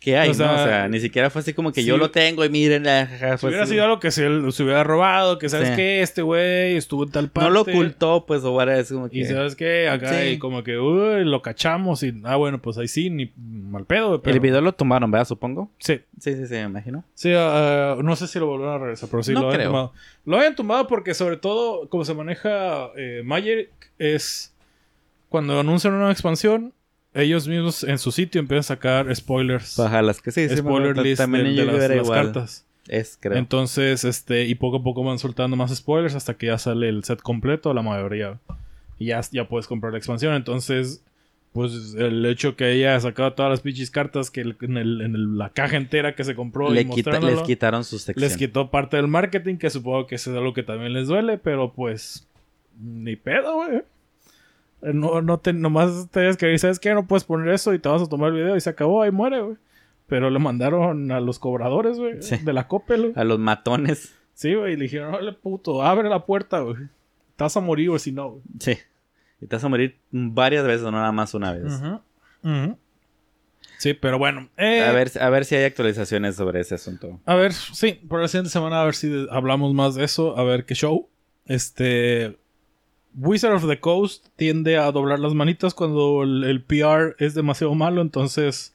¿qué hay? O sea, ¿no? O sea, ni siquiera fue así como que sí, yo lo tengo y miren. Jajaja, Si hubiera sido algo que se, se hubiera robado, que sabes Sí. que este güey estuvo en tal parte. no lo ocultó, pues, o whatever, es como que... Y sabes que acá Sí. y como que, uy, lo cachamos y, ah, bueno, pues ahí sí, ni mal pedo. Pero... El video lo tomaron, ¿verdad? Supongo. Sí, Sí, sí, sí, me imagino. sí, ah, no sé si lo volvieron a regresar, pero sí No lo habían creo. tomado. Lo habían tomado porque sobre todo, como se maneja eh, Magic, es cuando anuncian una expansión, ellos mismos en su sitio empiezan a sacar spoilers. Baja las que sí, sí. spoiler me- list también de, de yo las, era las igual. cartas. Es, creo. Entonces, este, y poco a poco van soltando más spoilers hasta que ya sale el set completo, la mayoría. Y ya, ya puedes comprar la expansión. Entonces, pues el hecho que haya sacado todas las pinches cartas que el- en, el, en el- la caja entera que se compró Le y quita- mostrándolo, les quitaron su sección. les quitó parte del marketing, que supongo que eso es algo que también les duele, pero pues ni pedo, güey. Eh, No, no te, nomás tienes que decir, ¿sabes qué? No puedes poner eso y te vas a tomar el video y se acabó, ahí muere, güey. Pero le mandaron a los cobradores, güey, Sí. de la Coppel, güey. A los matones. Sí, güey, y le dijeron, órale, puto, abre la puerta, güey. Te vas a morir, güey, si no, güey. Sí. Y te vas a morir varias veces, no nada más una vez. Ujú, ujú. Sí, pero bueno. eh, A ver, a ver si hay actualizaciones sobre ese asunto. A ver, sí, por la siguiente semana a ver si de- hablamos más de eso, a ver qué show. Este... Wizard of the Coast tiende a doblar las manitas cuando el, el P R es demasiado malo, entonces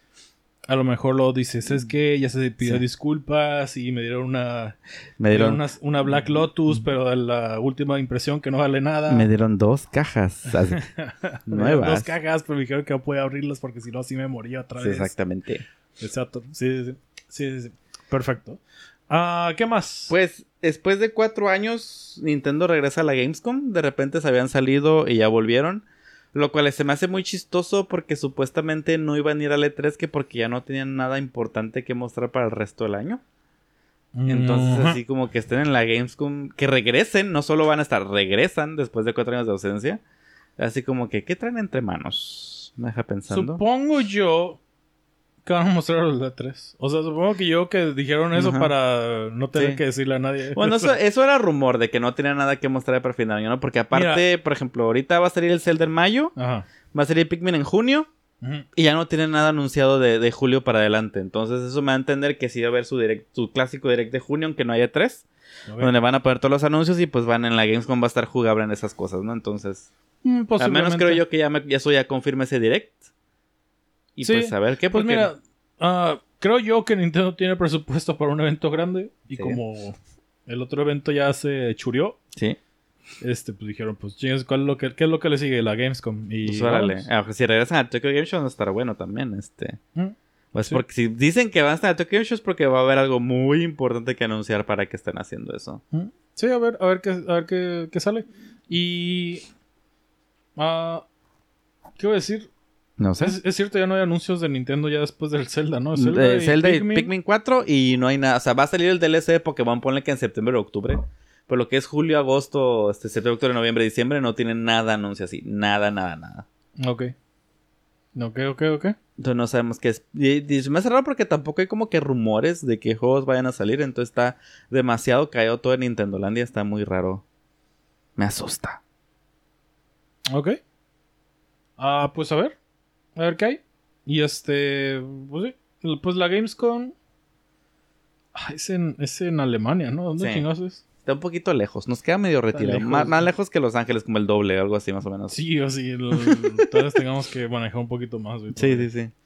a lo mejor lo dices, es que ya se pidió Sí. disculpas y me dieron una, Me me dieron dieron, una, una Black Lotus, pero de la última impresión que no vale nada. me dieron dos cajas así, Me dieron nuevas. dos cajas, pero me dijeron que no podía abrirlas porque si no, sí me moría otra Sí, vez. exactamente. Exacto. Sí, sí, sí. sí, sí, sí. Perfecto. Ah, ¿qué más? Pues después de cuatro años, Nintendo regresa a la Gamescom. De repente se habían salido y ya volvieron. Lo cual se me hace muy chistoso porque supuestamente no iban a ir al E tres que porque ya no tenían nada importante que mostrar para el resto del año. Entonces Ujú. así como que estén en la Gamescom, que regresen, no solo van a estar, regresan después de cuatro años de ausencia. Así como que, ¿qué traen entre manos? Me deja pensando. Supongo yo que van a mostrar los E tres. O sea, supongo que yo que dijeron eso Ajá. para no tener Sí. que decirle a nadie. Bueno, eso, eso era rumor de que no tenía nada que mostrar para fin de año, ¿no? Porque aparte, por ejemplo, ahorita va a salir el Zelda en mayo, Ajá. va a salir Pikmin en junio, Ujú. y ya no tienen nada anunciado de, de julio para adelante. Entonces eso me da a entender que sí va a haber su, direct, su clásico direct de junio, aunque no haya tres, Ok. donde van a poner todos los anuncios y pues van en la Gamescom va a estar jugable en esas cosas, ¿no? Entonces, Mm, al menos posiblemente. creo yo que ya, me, ya eso ya confirma ese direct. Y Sí. pues a ver qué, Pues porque- mira, ah, creo yo que Nintendo tiene presupuesto para un evento grande. Y Sí. como el otro evento ya se churió, Sí, este, pues dijeron, pues chingas, ¿cuál es lo que, ¿qué es lo que le sigue? La Gamescom. Y pues órale. vámonos. Ah, pues, si regresan a Tokyo Game Show, no estará bueno también, este... Mm. Pues Sí. porque si dicen que van a estar a Tokyo Game Show es porque va a haber algo muy importante que anunciar para que estén haciendo eso. Mm. Sí, a ver, a ver qué, a ver qué, qué sale. Y... ah, ¿qué voy a decir? No sé. Es, es cierto, ya no hay anuncios de Nintendo ya después del Zelda, ¿no? Zelda, y Zelda y Pikmin. Pikmin cuatro y no hay nada. O sea, va a salir el D L C de Pokémon, ponle que en septiembre o octubre. Pero lo que es julio, agosto, este, septiembre, octubre, noviembre, diciembre no tienen nada anuncio así. Nada, nada, nada. Ok. Ok, ok, ok. Entonces no sabemos qué es. Y, y se me hace raro porque tampoco hay como que rumores de que juegos vayan a salir. Entonces está demasiado callado todo en Nintendolandia. Está muy raro. Me asusta. Ok. Ah, pues a ver. A ver qué hay. Y este... Pues sí. Pues la Gamescom... Ah, es en, es en Alemania, ¿no? ¿Dónde Sí. chingados es? Está un poquito lejos. Nos queda medio retirado. lejos. Más, más lejos que Los Ángeles, como el doble, algo así más o menos. Sí, o sí. el- Entonces tengamos que manejar un poquito más. güey, sí, todavía. sí. sí.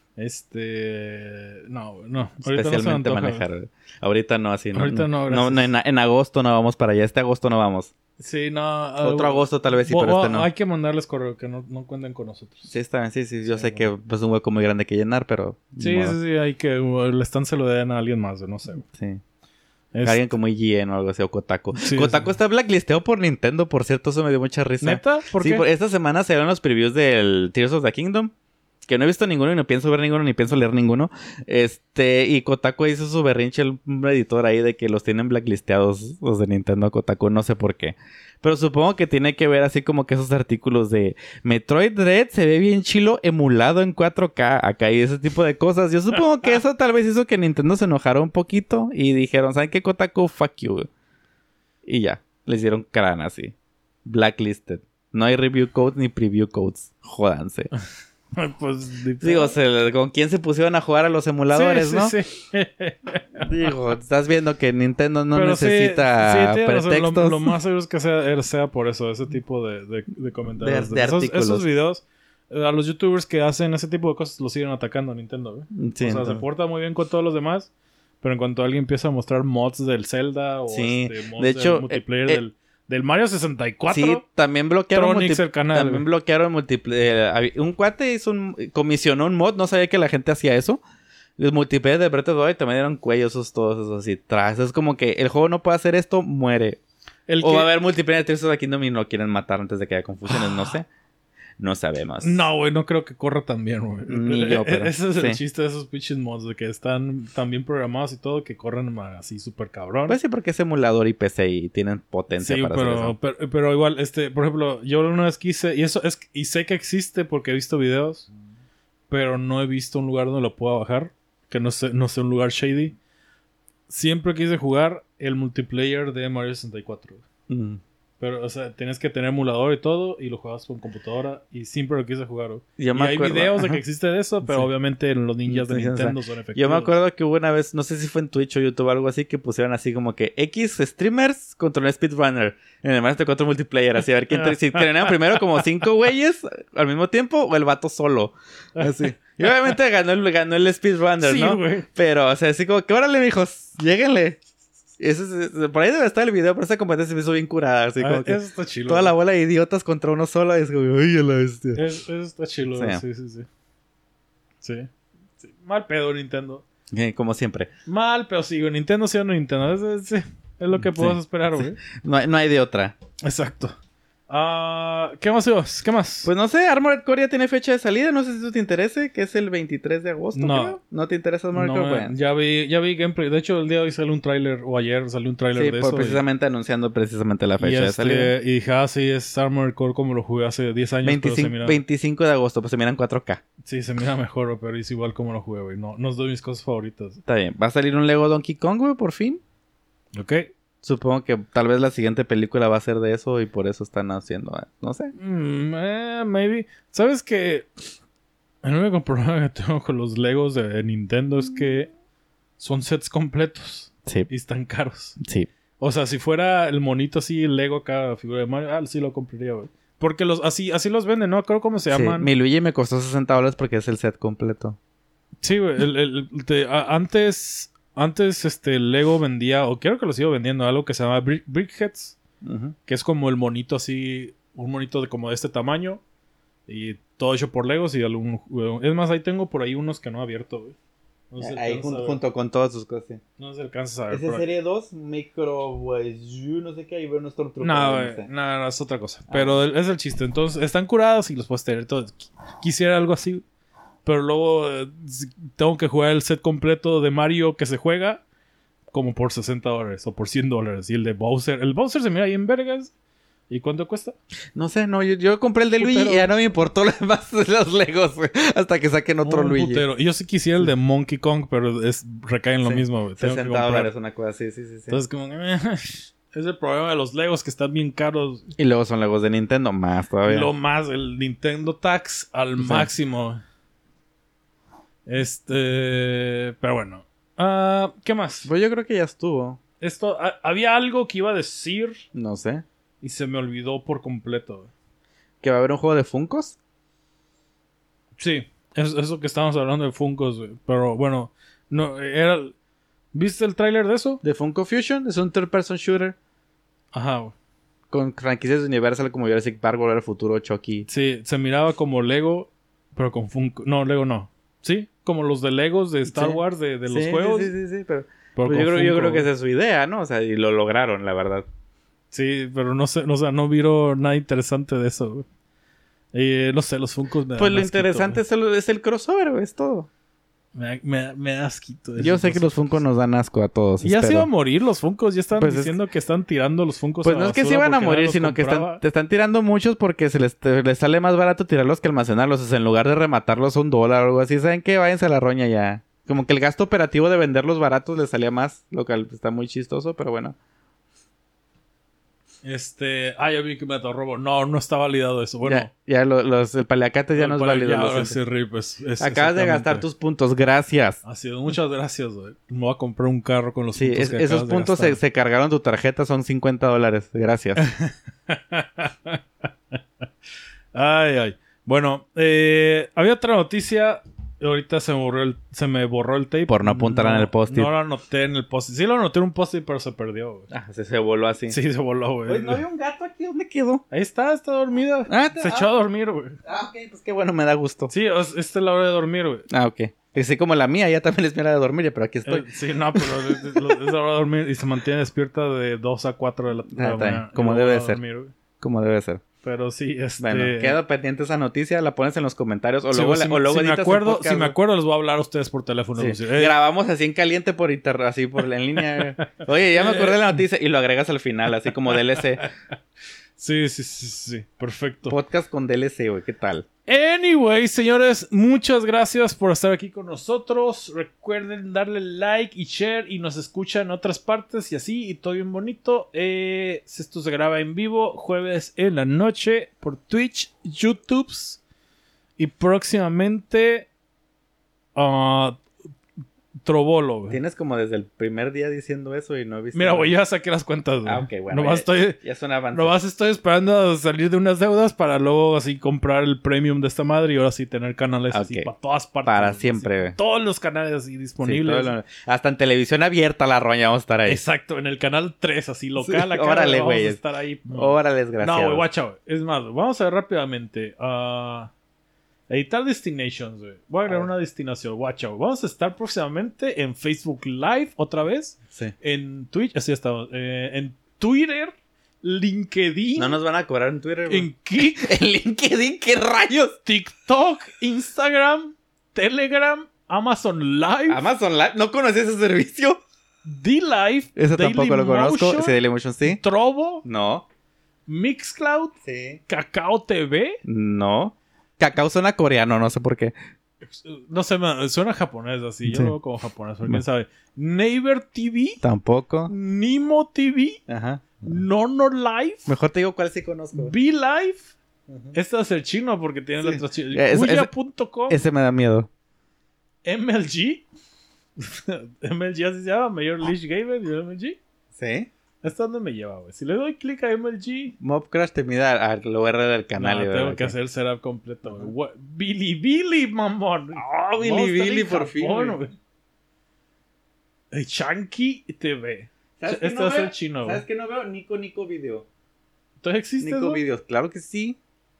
Este... No, no. Ahorita no se me Especialmente antoja. manejar. Ahorita no, así. No, Ahorita no, no, gracias. no, en, en agosto no vamos para allá. Este agosto no vamos. Sí, no. Otro ah, agosto tal vez sí, bo- pero bo- este no. Hay que mandarles correo que no, no cuenten con nosotros. Sí, está bien. Sí, sí. Yo Sí, sé que bueno. es un hueco muy grande que llenar, pero... Sí, ni modo. sí, sí. Hay que... uh, El stand se lo den a alguien más, güey, no sé. Sí. Es- Alguien como I G N o algo así, o Kotaku. Sí, Kotaku sí. está blacklisteado por Nintendo, por cierto. Eso me dio mucha risa. ¿Neta? ¿Por sí, qué? por- esta semana se dieron los previews del Tears of the Kingdom. Que no he visto ninguno y no pienso ver ninguno ni pienso leer ninguno. Este, y Kotaku hizo su berrinche, el editor ahí, de que los tienen blacklisteados los de Nintendo a Kotaku, no sé por qué. Pero supongo que tiene que ver así como que esos artículos de Metroid Dread se ve bien chilo emulado en cuatro K acá y ese tipo de cosas. Yo supongo que eso tal vez hizo que Nintendo se enojara un poquito y dijeron, ¿saben qué, Kotaku? Fuck you. Y ya, les dieron crán así. Blacklisted. No hay review codes ni preview codes. Jódanse. Pues, Digo, se, ¿con quién se pusieron a jugar a los emuladores, sí, no? Sí, sí. Digo, estás viendo que Nintendo no Pero necesita sí, sí, tienes razón. pretextos. Lo, lo más seguro es que sea, sea por eso, ese tipo de, de, de comentarios. De- de esos, artículos. esos videos, eh, a los youtubers que hacen ese tipo de cosas los siguen atacando a Nintendo, güey. Sí, O sea, entonces- se porta muy bien con todos los demás, pero en cuanto alguien empieza a mostrar mods del Zelda o Sí, este, mods de hecho, del multiplayer eh, eh, del, del Mario sesenta y cuatro, Sí, también bloquearon, Tronix multi- el canal, también güey. bloquearon multiplayer. Un cuate hizo un, comisionó un mod, no sabía que la gente hacía eso. Los multiplayer de Breath of the Wild también dieron cuellos esos todos esos así tras. Es como que el juego no puede hacer esto, muere. el O que- va a haber multiplayer de Tears of the Kingdom y lo quieren matar antes de que haya confusiones, no sé. No sabemos. No, güey, no creo que corra tan bien, güey. Ni yo, pero Ese es el sí. chiste de esos pinches mods, de que están tan bien programados y todo, que corren ma- así súper cabrón. Pues sí, porque es emulador y P C y tienen potencia Sí, para hacer pero, eso. pero, pero igual, este, por ejemplo, yo una vez quise, y eso es, y sé que existe porque he visto videos, pero no he visto un lugar donde lo pueda bajar, que no sé, no sé un lugar shady. Siempre quise jugar el multiplayer de Mario sesenta y cuatro. Mm. Pero, o sea, tienes que tener emulador y todo, y lo juegas con computadora, y siempre lo quise jugar, güey. Yo Y me hay acuerdo- videos de ajá. que existe de eso, pero Sí. obviamente los ninjas de Sí, o sea, Nintendo son efectivos. Yo me acuerdo que hubo una vez, no sé si fue en Twitch o YouTube o algo así, que pusieron así como que X streamers contra un speedrunner en el Mario cuatro multiplayer. Así, a ver quién te- si terminaban primero como cinco güeyes al mismo tiempo o el vato solo. Así. Y obviamente ganó el, ganó el speedrunner, Sí, ¿no? güey. Pero, o sea, así como que órale, mijos, lléguenle. Y eso es- por ahí debe estar el video, pero esa competencia se me hizo bien curada. Así Ah, como que eso está chido. toda la bola de idiotas contra uno solo. Y es como, ay, a la bestia. Es- Eso está chido, Sí. sí, sí, sí. Sí. Sí. Mal pedo Nintendo. Eh, como siempre. Mal, pero sí, güey. Nintendo siendo Nintendo. Es, es, es lo que Sí. podemos esperar, güey. No, hay- no hay de otra. Exacto. Ah, ¿qué más, Dios? ¿Qué más? Pues no sé, Armored Core ya tiene fecha de salida, no sé si eso te interese, que es el veintitrés de agosto, No. creo. ¿No te interesa Armored No, Core? eh, Bueno. ya vi, ya vi gameplay. De hecho, el día de hoy salió un tráiler, o ayer salió un tráiler Sí, de por eso. y- precisamente anunciando precisamente la y, fecha de este, salida. y dije, ah, sí, es Armored Core como lo jugué hace diez años. pero se veinticinco, mira, veinticinco de agosto, pues se miran cuatro K. Sí, se mira mejor, güey, pero es igual como lo jugué, güey. No, no es de mis cosas favoritas. Está bien. ¿Va a salir un Lego Donkey Kong, güey, por fin? ¿Ok? Supongo que tal vez la siguiente película va a ser de eso y por eso están haciendo, eh, no sé. Mm, eh, maybe. ¿Sabes que el único problema que tengo con los Legos de Nintendo es que son sets completos Sí, y están caros? sí. O sea, si fuera el monito así, el Lego acá, figura de Mario, ah, sí lo compraría, güey. Porque los, así, así los venden, ¿no? Creo cómo se Sí, llaman. Mi Luigi me costó sesenta dólares porque es el set completo. Sí, güey. El, el- el- te- a- antes, antes este Lego vendía, o creo que lo sigo vendiendo, algo que se llama Brick, Brickheads, Ujú. que es como el monito así, un monito de como de este tamaño, y todo hecho por Legos y algún... Es más, ahí tengo por ahí unos que no he abierto, güey. No sé si Ahí alcanzas junto, a ver. junto con todas sus cosas. sí. No sé si alcanzas a ver. Esa por ahí. serie dos, Micro, güey, no sé qué, ahí veo nuestro truco. No, no güey, sé. no, no, es otra cosa. Ah. Pero el- es el chiste. Entonces, están curados y los puedes tener todos. Qu- Quisiera algo así. Pero luego eh, si- tengo que jugar el set completo de Mario que se juega como por sesenta dólares o por cien dólares. Y el de Bowser. El Bowser se mira ahí en vergas. ¿Y cuánto cuesta? No sé, no, yo, yo compré el de Luigi Putero. y ya no me importó lo demás de los Legos, güey. Hasta que saquen otro Un Luigi. putero. Y yo sí quisiera el de Monkey Kong, pero es, recae en lo Sí, mismo, güey. Tengo que sesenta comprar. dólares, una cosa así, sí, sí, sí. Entonces, como... eh, es el problema de los Legos que están bien caros. Y luego son Legos de Nintendo, más todavía. Lo más, el Nintendo Tax al Sí. máximo. Este. Pero bueno. Ah, ¿qué más? Pues yo creo que ya estuvo. Esto. ah, había algo que iba a decir No sé. y se me olvidó por completo. güey. ¿Que va a haber un juego de Funkos? Sí, es, eso que estábamos hablando de Funkos, güey. Pero bueno, no, era. ¿Viste el tráiler de eso? ¿De Funko Fusion? Es un third-person shooter. Ajá, güey. Con franquicias de Universal como Jurassic Park, Volver al Futuro, Chucky. Sí, se miraba como Lego, pero con Funko. No, Lego no. Sí, como los de Legos de Star Sí. Wars de, de los Sí, juegos. Sí, sí, sí, sí, pero... pero pero con yo, creo, yo Funko, creo que güey. esa es su idea, ¿no? O sea, y lo lograron, la verdad. Sí, pero no sé, no, o sea, no vieron nada interesante de eso, güey. Eh, no sé, los Funkos me Pues dan lo asquito, interesante es el, es el crossover, güey, es todo. güey. Me, me, me da asquito. de Yo esas sé que cosas. los Funkos nos dan asco a todos. Y ya se espero. iban a morir los Funkos. Ya estaban Pues es- diciendo que están tirando los Funkos Pues a no la es que se basura iban a porque nadie morir, los sino que están, compraba. te están tirando muchos porque se les, te- les sale más barato tirarlos que almacenarlos. O sea, en lugar de rematarlos a un dólar o algo así, ¿saben qué? Váyanse a la roña ya. Como que el gasto operativo de venderlos baratos les salía más, lo cual está muy chistoso, pero bueno. Este... Ah, ya vi que me robo. No, no está validado eso. Bueno... Ya, ya lo- los, el paliacate ya no es para- válido. ya, lo ahora siento. sí, Rip, es- es Acabas de gastar exactamente. tus puntos, gracias. Así es, muchas gracias, güey. Me voy a comprar un carro con los Sí, puntos es- que esos acabas de puntos se, gastar. se cargaron tu tarjeta, son cincuenta dólares. Gracias. Ay, ay. Bueno, eh, había otra noticia. Ahorita se me borró el, se me borró el tape. Por no apuntarla en el post-it. No lo anoté en el post-it. Sí lo anoté en un post-it, pero se perdió, güey. Ah, se, se voló así. Sí, se voló, güey. Oye, ¿no había un gato aquí? ¿Dónde quedó? Ahí está, está dormida. Ah, te- se ah. echó a dormir, güey. Ah, ok, pues qué bueno, me da gusto. Sí, es- esta es la hora de dormir, güey. Ah, ok. Así como la mía, ya también es mi hora de dormir, pero aquí estoy. Eh, sí, no, pero es, es- es la hora de dormir y se mantiene despierta de dos a cuatro de la, de la Ah, está bien, mañana. como Y luego debe va de a ser. dormir, güey. Como debe ser. Pero sí, este... Bueno, queda pendiente esa noticia, la pones en los comentarios o Sí, luego, güey, la- si, o luego si me editas el acuerdo, podcast, si me güey. acuerdo, les voy a hablar a ustedes por teléfono. Sí. Decir, "Eh, Grabamos así en caliente por internet, así por en línea. Oye, ya me acordé de la noticia y lo agregas al final, así como D L C. sí, sí, sí, sí, perfecto. Podcast con D L C, güey, ¿qué tal? Anyway, señores, muchas gracias por estar aquí con nosotros. Recuerden darle like y share y nos escuchan en otras partes y así, y todo bien bonito. Eh, esto se graba en vivo jueves en la noche por Twitch, YouTube y próximamente ah, Trovolo, güey. Tienes como desde el primer día diciendo eso y no he visto. Mira, nada. güey, ya saqué las cuentas, güey. Ah, ok, bueno. Nomás ya, estoy... ya es un avance. Nomás estoy esperando a salir de unas deudas para luego así comprar el premium de esta madre y ahora sí tener canales así Ok. para todas partes. Para así, siempre, güey. todos los canales así Sí, disponibles. todo lo- hasta en televisión abierta la roña vamos a estar ahí. Exacto, en el canal tres, así local. Sí, acá, órale, vamos a güey. estar ahí. Órale, desgraciado. No, güey, guacha, güey. Es más, vamos a ver rápidamente. ah, editar destinations, güey. Voy a agregar una destinación, guacha, güey. Vamos a estar próximamente en Facebook Live otra vez. Sí. En Twitch, así estamos. eh, en Twitter, LinkedIn. No nos van a cobrar en Twitter, güey. En Kik, En LinkedIn, ¿qué rayos? TikTok, Instagram, Telegram, Amazon Live, Amazon Live, ¿no conocí ese servicio? D-Live, Eso tampoco lo conozco. Sí, Dailymotion sí. Trovo, No. Mixcloud, Sí. Kakao T V. No. Cacao suena coreano, no sé por qué. No sé, me- suena japonés así. Yo Sí. lo veo como japonés, pero Bueno. quién sabe. Naver T V, Tampoco. Nimo T V, Ajá. Nono Live, Mejor te digo cuál sí conozco. B Live. Este es el chino porque tiene Sí. letras chinas. Es- Kuya punto com, Ese me da miedo. M L G. M L G así se llama, Major League Gamer y M L G. ¿Sí? ¿Hasta dónde me lleva, güey? Si le doy clic a M L G, Mob Crash te mide al U R del canal. no, y tengo ¿verdad? que hacer el setup completo, güey. Gua- Billy Billy, mamón. Oh, Billy Vamos a estar Billy, en por fin, Japón, güey. güey. Eh, Chunky T V. ¿Sabes qué Este no es el veo? chino, güey. ¿Sabes qué no veo? Nico Nico Video. ¿Entonces existe Nico eso? Videos, claro que sí.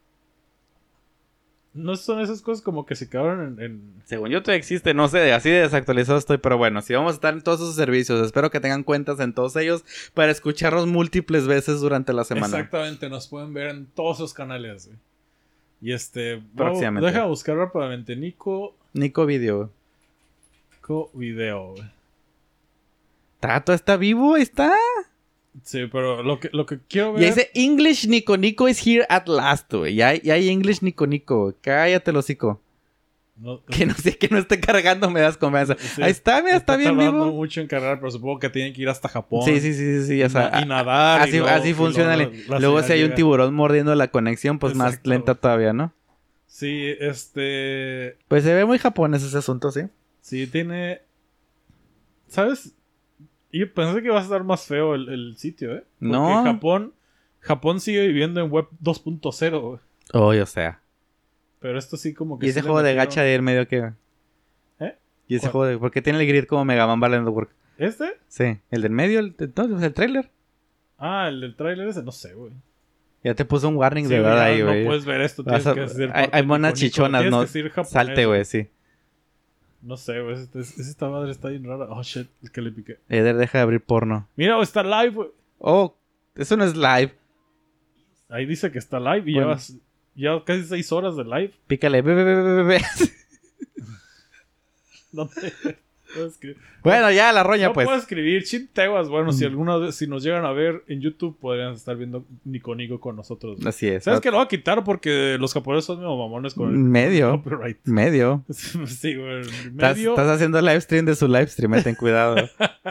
No son esas cosas como que se quedaron en... en- Según yo todavía existe, no sé, así de desactualizado estoy, pero bueno, sí vamos a estar en todos esos servicios. Espero que tengan cuentas en todos ellos para escucharlos múltiples veces durante la semana. Exactamente, nos pueden ver en todos esos canales, güey. Y este... Próximamente. Deja buscar rápidamente. Nico... Nico Video. Nico Video, güey. Tato está vivo, ahí está. Sí, pero lo que, lo que quiero ver... Y ahí dice English Nico Nico is here at last, güey. Ya hay, ya hay English Nico Nico, güey. Cállate el hocico. No- Que no sé, que no esté cargando, me das confianza. Sí. Ahí está, mira, está, bien tardando vivo. mucho en cargar, pero supongo que tienen que ir hasta Japón. Sí, sí, sí, sí, sí, o sea, y nadar. así, y luego- así y funciona. luego el- la Luego señal si hay un llega. tiburón mordiendo la conexión, pues más Exacto. lenta todavía, ¿no? Sí, este... Pues se ve muy japonés ese asunto, ¿sí? Sí, tiene... ¿Sabes? Yo pensé que iba a estar más feo el, el sitio, ¿eh? Porque No. Japón... Japón sigue viviendo en web dos punto cero, güey. Oh, o sea. Pero esto sí como que... ¿Y sí ese le juego de metieron- gacha de ir medio que? ¿Eh? ¿Y ese ¿Cuál? juego de...? ¿Por qué tiene el grid como Mega Man Battle Network? ¿Este? Sí. ¿El del medio? ¿El, entonces, el trailer? Ah, el del tráiler ese, no sé, güey. Ya te puso un warning Sí, de güey, edad ya ahí, güey. No puedes ver esto, Vas tienes a- que decir... hay, hay monas chichonas, ¿no? Salte, güey, sí. No sé, güey. Este, este- esta madre está bien rara. Oh, shit. Es que le piqué. Eder, deja de abrir porno. Mira, güey, está live, güey. Oh, eso no es live. Ahí dice que está live y Bueno. llevas... Ya casi seis horas de live. Pícale, ve, ve, ve, ve, ve, ve. No te... puedo escribir. Bueno, ya, la roña, No pues. puedo escribir chinteguas. Bueno, si Mm. alguna vez... Si nos llegan a ver en YouTube, podrían estar viendo Nico Nico con nosotros. güey. Así es. ¿Sabes qué? Lo voy a quitar porque los japoneses son medio mamones con el Medio. copyright. Medio. Sí, güey. Estás, Medio... estás haciendo live stream de su live stream, eh, ten cuidado.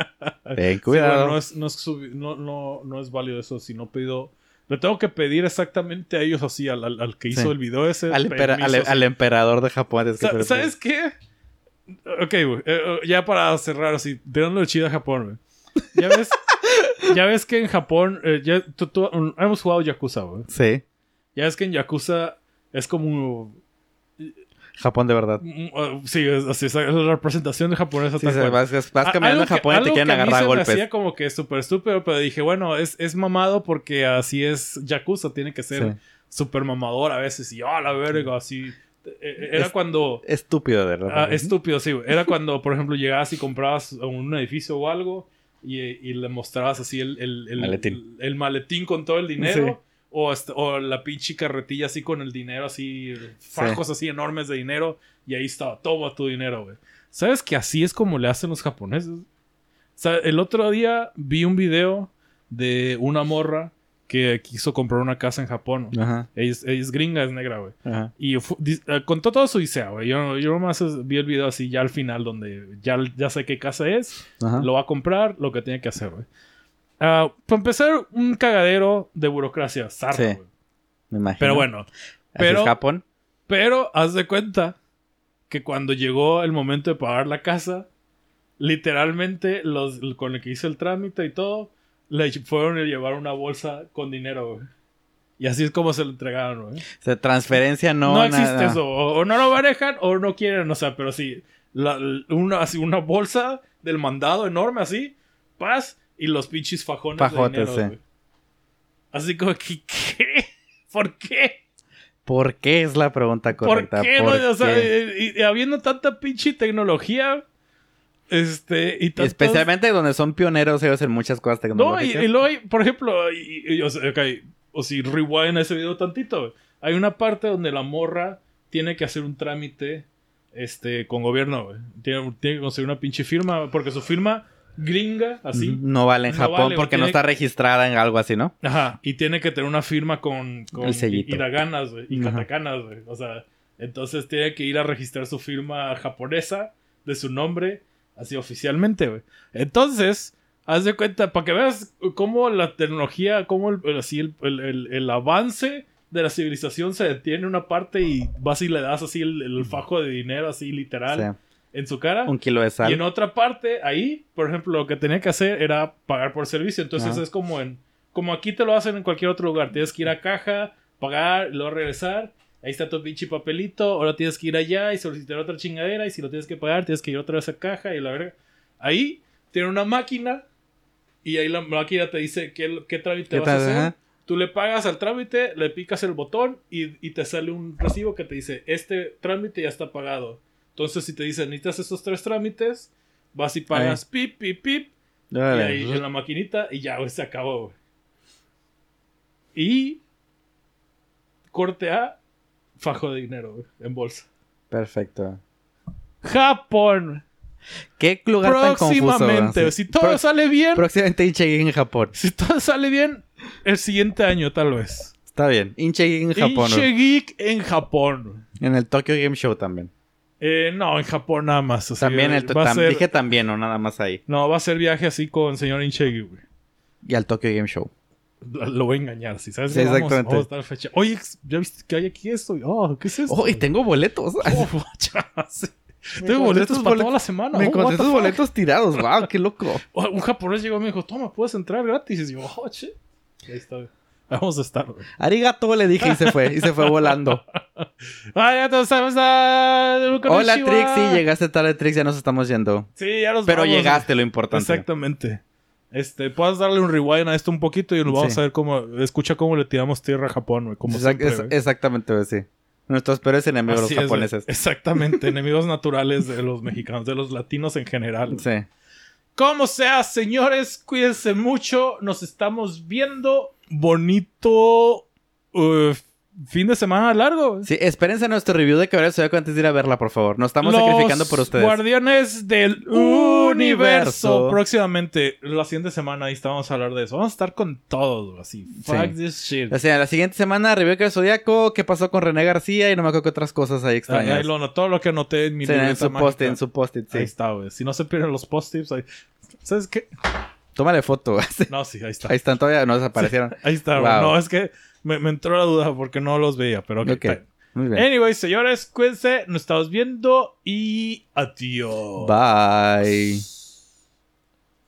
Ten cuidado. Sí, bueno, no, es, no, es subi- no, no, no es válido eso si no he pedido... Le tengo que pedir exactamente a ellos así, al, al, al que hizo Sí. el video ese. Al, empera- permiso, al, sí. al emperador de Japón. Es que Sa- ¿Sabes qué? Ok, güey. eh, eh, ya para cerrar así, tirándole chido a Japón, güey. Ya ves, ya ves que en Japón, eh, ya, tú, tú- um, hemos jugado Yakuza, güey. Sí. Ya ves que en Yakuza es como... Japón de verdad. mm, uh, sí, es, así, es la representación de japonesa. Sí, tal se- cual. vas, vas- vas A- caminando en algo que- Japón y te algo quieren que a mí agarrar a se me golpes. hacía como que súper estúpido, pero dije, bueno, es, es mamado porque así es Yakuza, tiene que ser Sí. súper mamador a veces. Y, oh, la verga, así... Eh, eh, Era Es- cuando... Estúpido, de verdad. Ah, estúpido, sí, güey. Era cuando, por ejemplo, llegabas y comprabas un edificio o algo y, y le mostrabas así el, el, el, Maletín. el maletín con todo el dinero. Sí. O, hasta- o la pinche carretilla así con el dinero, así, fajos así enormes de dinero. Y ahí estaba, toma tu dinero, güey. ¿Sabes que así es como le hacen los japoneses? O sea, el otro día vi un video de una morra que quiso comprar una casa en Japón. Ajá. Ella es, ella es gringa, es negra, güey. Ajá. Y fu- dis- eh, contó todo su idea, güey. Yo, yo nomás es- vi el video así ya al final donde ya, ya sé qué casa es, Ajá. lo va a comprar, lo que tiene que hacer, güey. Ah, para empezar, un cagadero de burocracia, zarra, Sí. güey. Me imagino. Pero bueno, Así pero- es Japón. pero haz de cuenta que cuando llegó el momento de pagar la casa, literalmente los con el que hice el trámite y todo, le fueron a llevar una bolsa con dinero, güey. Y así es como se lo entregaron, güey. O sea, transferencia no... No, existe nada. eso. O, o no lo manejan o no quieren. O sea, pero sí. la- una, así, una bolsa del mandado enorme así. Paz. Y los pinches fajones Fajotes, de dinero, sí. güey. Así como que... ¿Qué? ¿Por qué? ¿Por qué es la pregunta correcta? ¿Por qué? ¿Por no? O sea, qué? y, y habiendo tanta pinche tecnología... Este... Y tantos- Especialmente donde son pioneros ellos en muchas cosas No, y, tecnológicas. y luego hay, por ejemplo, y, y- o, sea, ok, o si rewind ese video tantito, güey. Hay una parte donde la morra tiene que hacer un trámite este, con gobierno, güey. Tiene, tiene que conseguir una pinche firma, porque su firma gringa, así. Ujú. No vale en No Japón vale, porque tiene- no está registrada en algo así, ¿no? Ajá, y tiene que tener una firma con, con El sellito. hiraganas, güey, y Ajá. katakanas, güey. O sea, entonces tiene que ir a registrar su firma japonesa de su nombre, así oficialmente, güey. Entonces, haz de cuenta, para que veas cómo la tecnología, cómo el, el- así el, el- el- el avance de la civilización se detiene en una parte y vas y le das así el, el fajo de dinero, así literal, O sea, en su cara. un kilo de sal. Y en otra parte, ahí, por ejemplo, lo que tenía que hacer era pagar por servicio. Entonces Ajá. es como en... Como aquí te lo hacen en cualquier otro lugar. Tienes que ir a caja, pagar, luego regresar. Ahí está tu pinche papelito. Ahora tienes que ir allá y solicitar otra chingadera. Y si lo tienes que pagar, tienes que ir otra vez a caja y la verga. Ahí tiene una máquina. Y ahí la máquina te dice qué, qué trámite ¿Qué vas a tal? hacer. Ajá. Tú le pagas al trámite, le picas el botón y, y te sale un recibo que te dice, este trámite ya está pagado. Entonces, si te dicen, necesitas estos tres trámites, vas y pagas pip, pip, pip, y Órale. ahí en la maquinita y ya, güey, se acabó, güey. Y corte A, fajo de dinero, güey, en bolsa. Perfecto. Japón. ¿Qué lugar tan confuso? Próximamente, güey? si todo Pro- sale bien, Próximamente Inchegin en Japón. si todo sale bien, el siguiente año tal vez. Está bien. Inchegin en Japón. güey. Inche Geek en Japón. En el Tokyo Game Show también. Eh, no, en Japón nada más. o sea, También el va a tam- ser- dije también, no nada más ahí. No, va a ser viaje así con señor Inchegi, güey. Y al Tokyo Game Show. Lo lo voy a engañar, si sabes Sí, que vamos, exactamente. vamos a estar fecha. Oye, ¿ya viste que hay aquí esto? Oh, ¿qué es esto? Oh, y tengo boletos. Oh, chas. Me Tengo encontré boletos estos para boletos- toda la semana. Me Oh, encontré what the esos fuck? boletos tirados. Wow, qué loco. Oh, un japonés llegó y me dijo, toma, puedes entrar gratis. Y yo, oh, che. Y ahí está. Vamos a estar, güey. Arigato le dije y se fue. Y se fue volando. Ah, ya todos sabemos. ah, Hola, konnichiwa. Trix. Sí, llegaste tarde, Trix. Ya nos estamos yendo. Sí, ya nos Pero vamos. llegaste, lo importante. Exactamente. Este, puedes darle un rewind a esto un poquito y nos vamos Sí. a ver cómo... Escucha cómo le tiramos tierra a Japón, güey. Como Exact- siempre, es- güey. exactamente, güey, sí. Nuestros peores enemigos, Así los es, güey. japoneses. Exactamente. Enemigos naturales de los mexicanos, de los latinos en general. Sí. Como sea, señores, cuídense mucho. Nos estamos viendo. Bonito uh, fin de semana largo. Sí, espérense a nuestro review de Cabrera Zodiaco antes de ir a verla, por favor. Nos estamos Los sacrificando por ustedes. Guardianes del Universo. Universo. Próximamente, la siguiente semana, ahí está, vamos a hablar de eso. Vamos a estar con todo, güey, así. Fuck Sí. this shit. O sea, la siguiente semana, review de Cabrera Zodiaco, qué pasó con René García y no me acuerdo qué otras cosas ahí Ahí, extrañas. ahí lo, todo lo que anoté en mi Sí, en libreta su post mágica. en su post-it, sí. Ahí está, güey. Si no se pierden los post-its, ahí... ¿Sabes qué? Tómale foto. No, sí, ahí está. Ahí están, todavía no desaparecieron. Sí, ahí está, Wow. bro. No, es que me, me entró la duda porque no los veía, pero ok. Ok, está bien. muy bien. Anyways, señores, cuídense. Nos estamos viendo y adiós. Bye.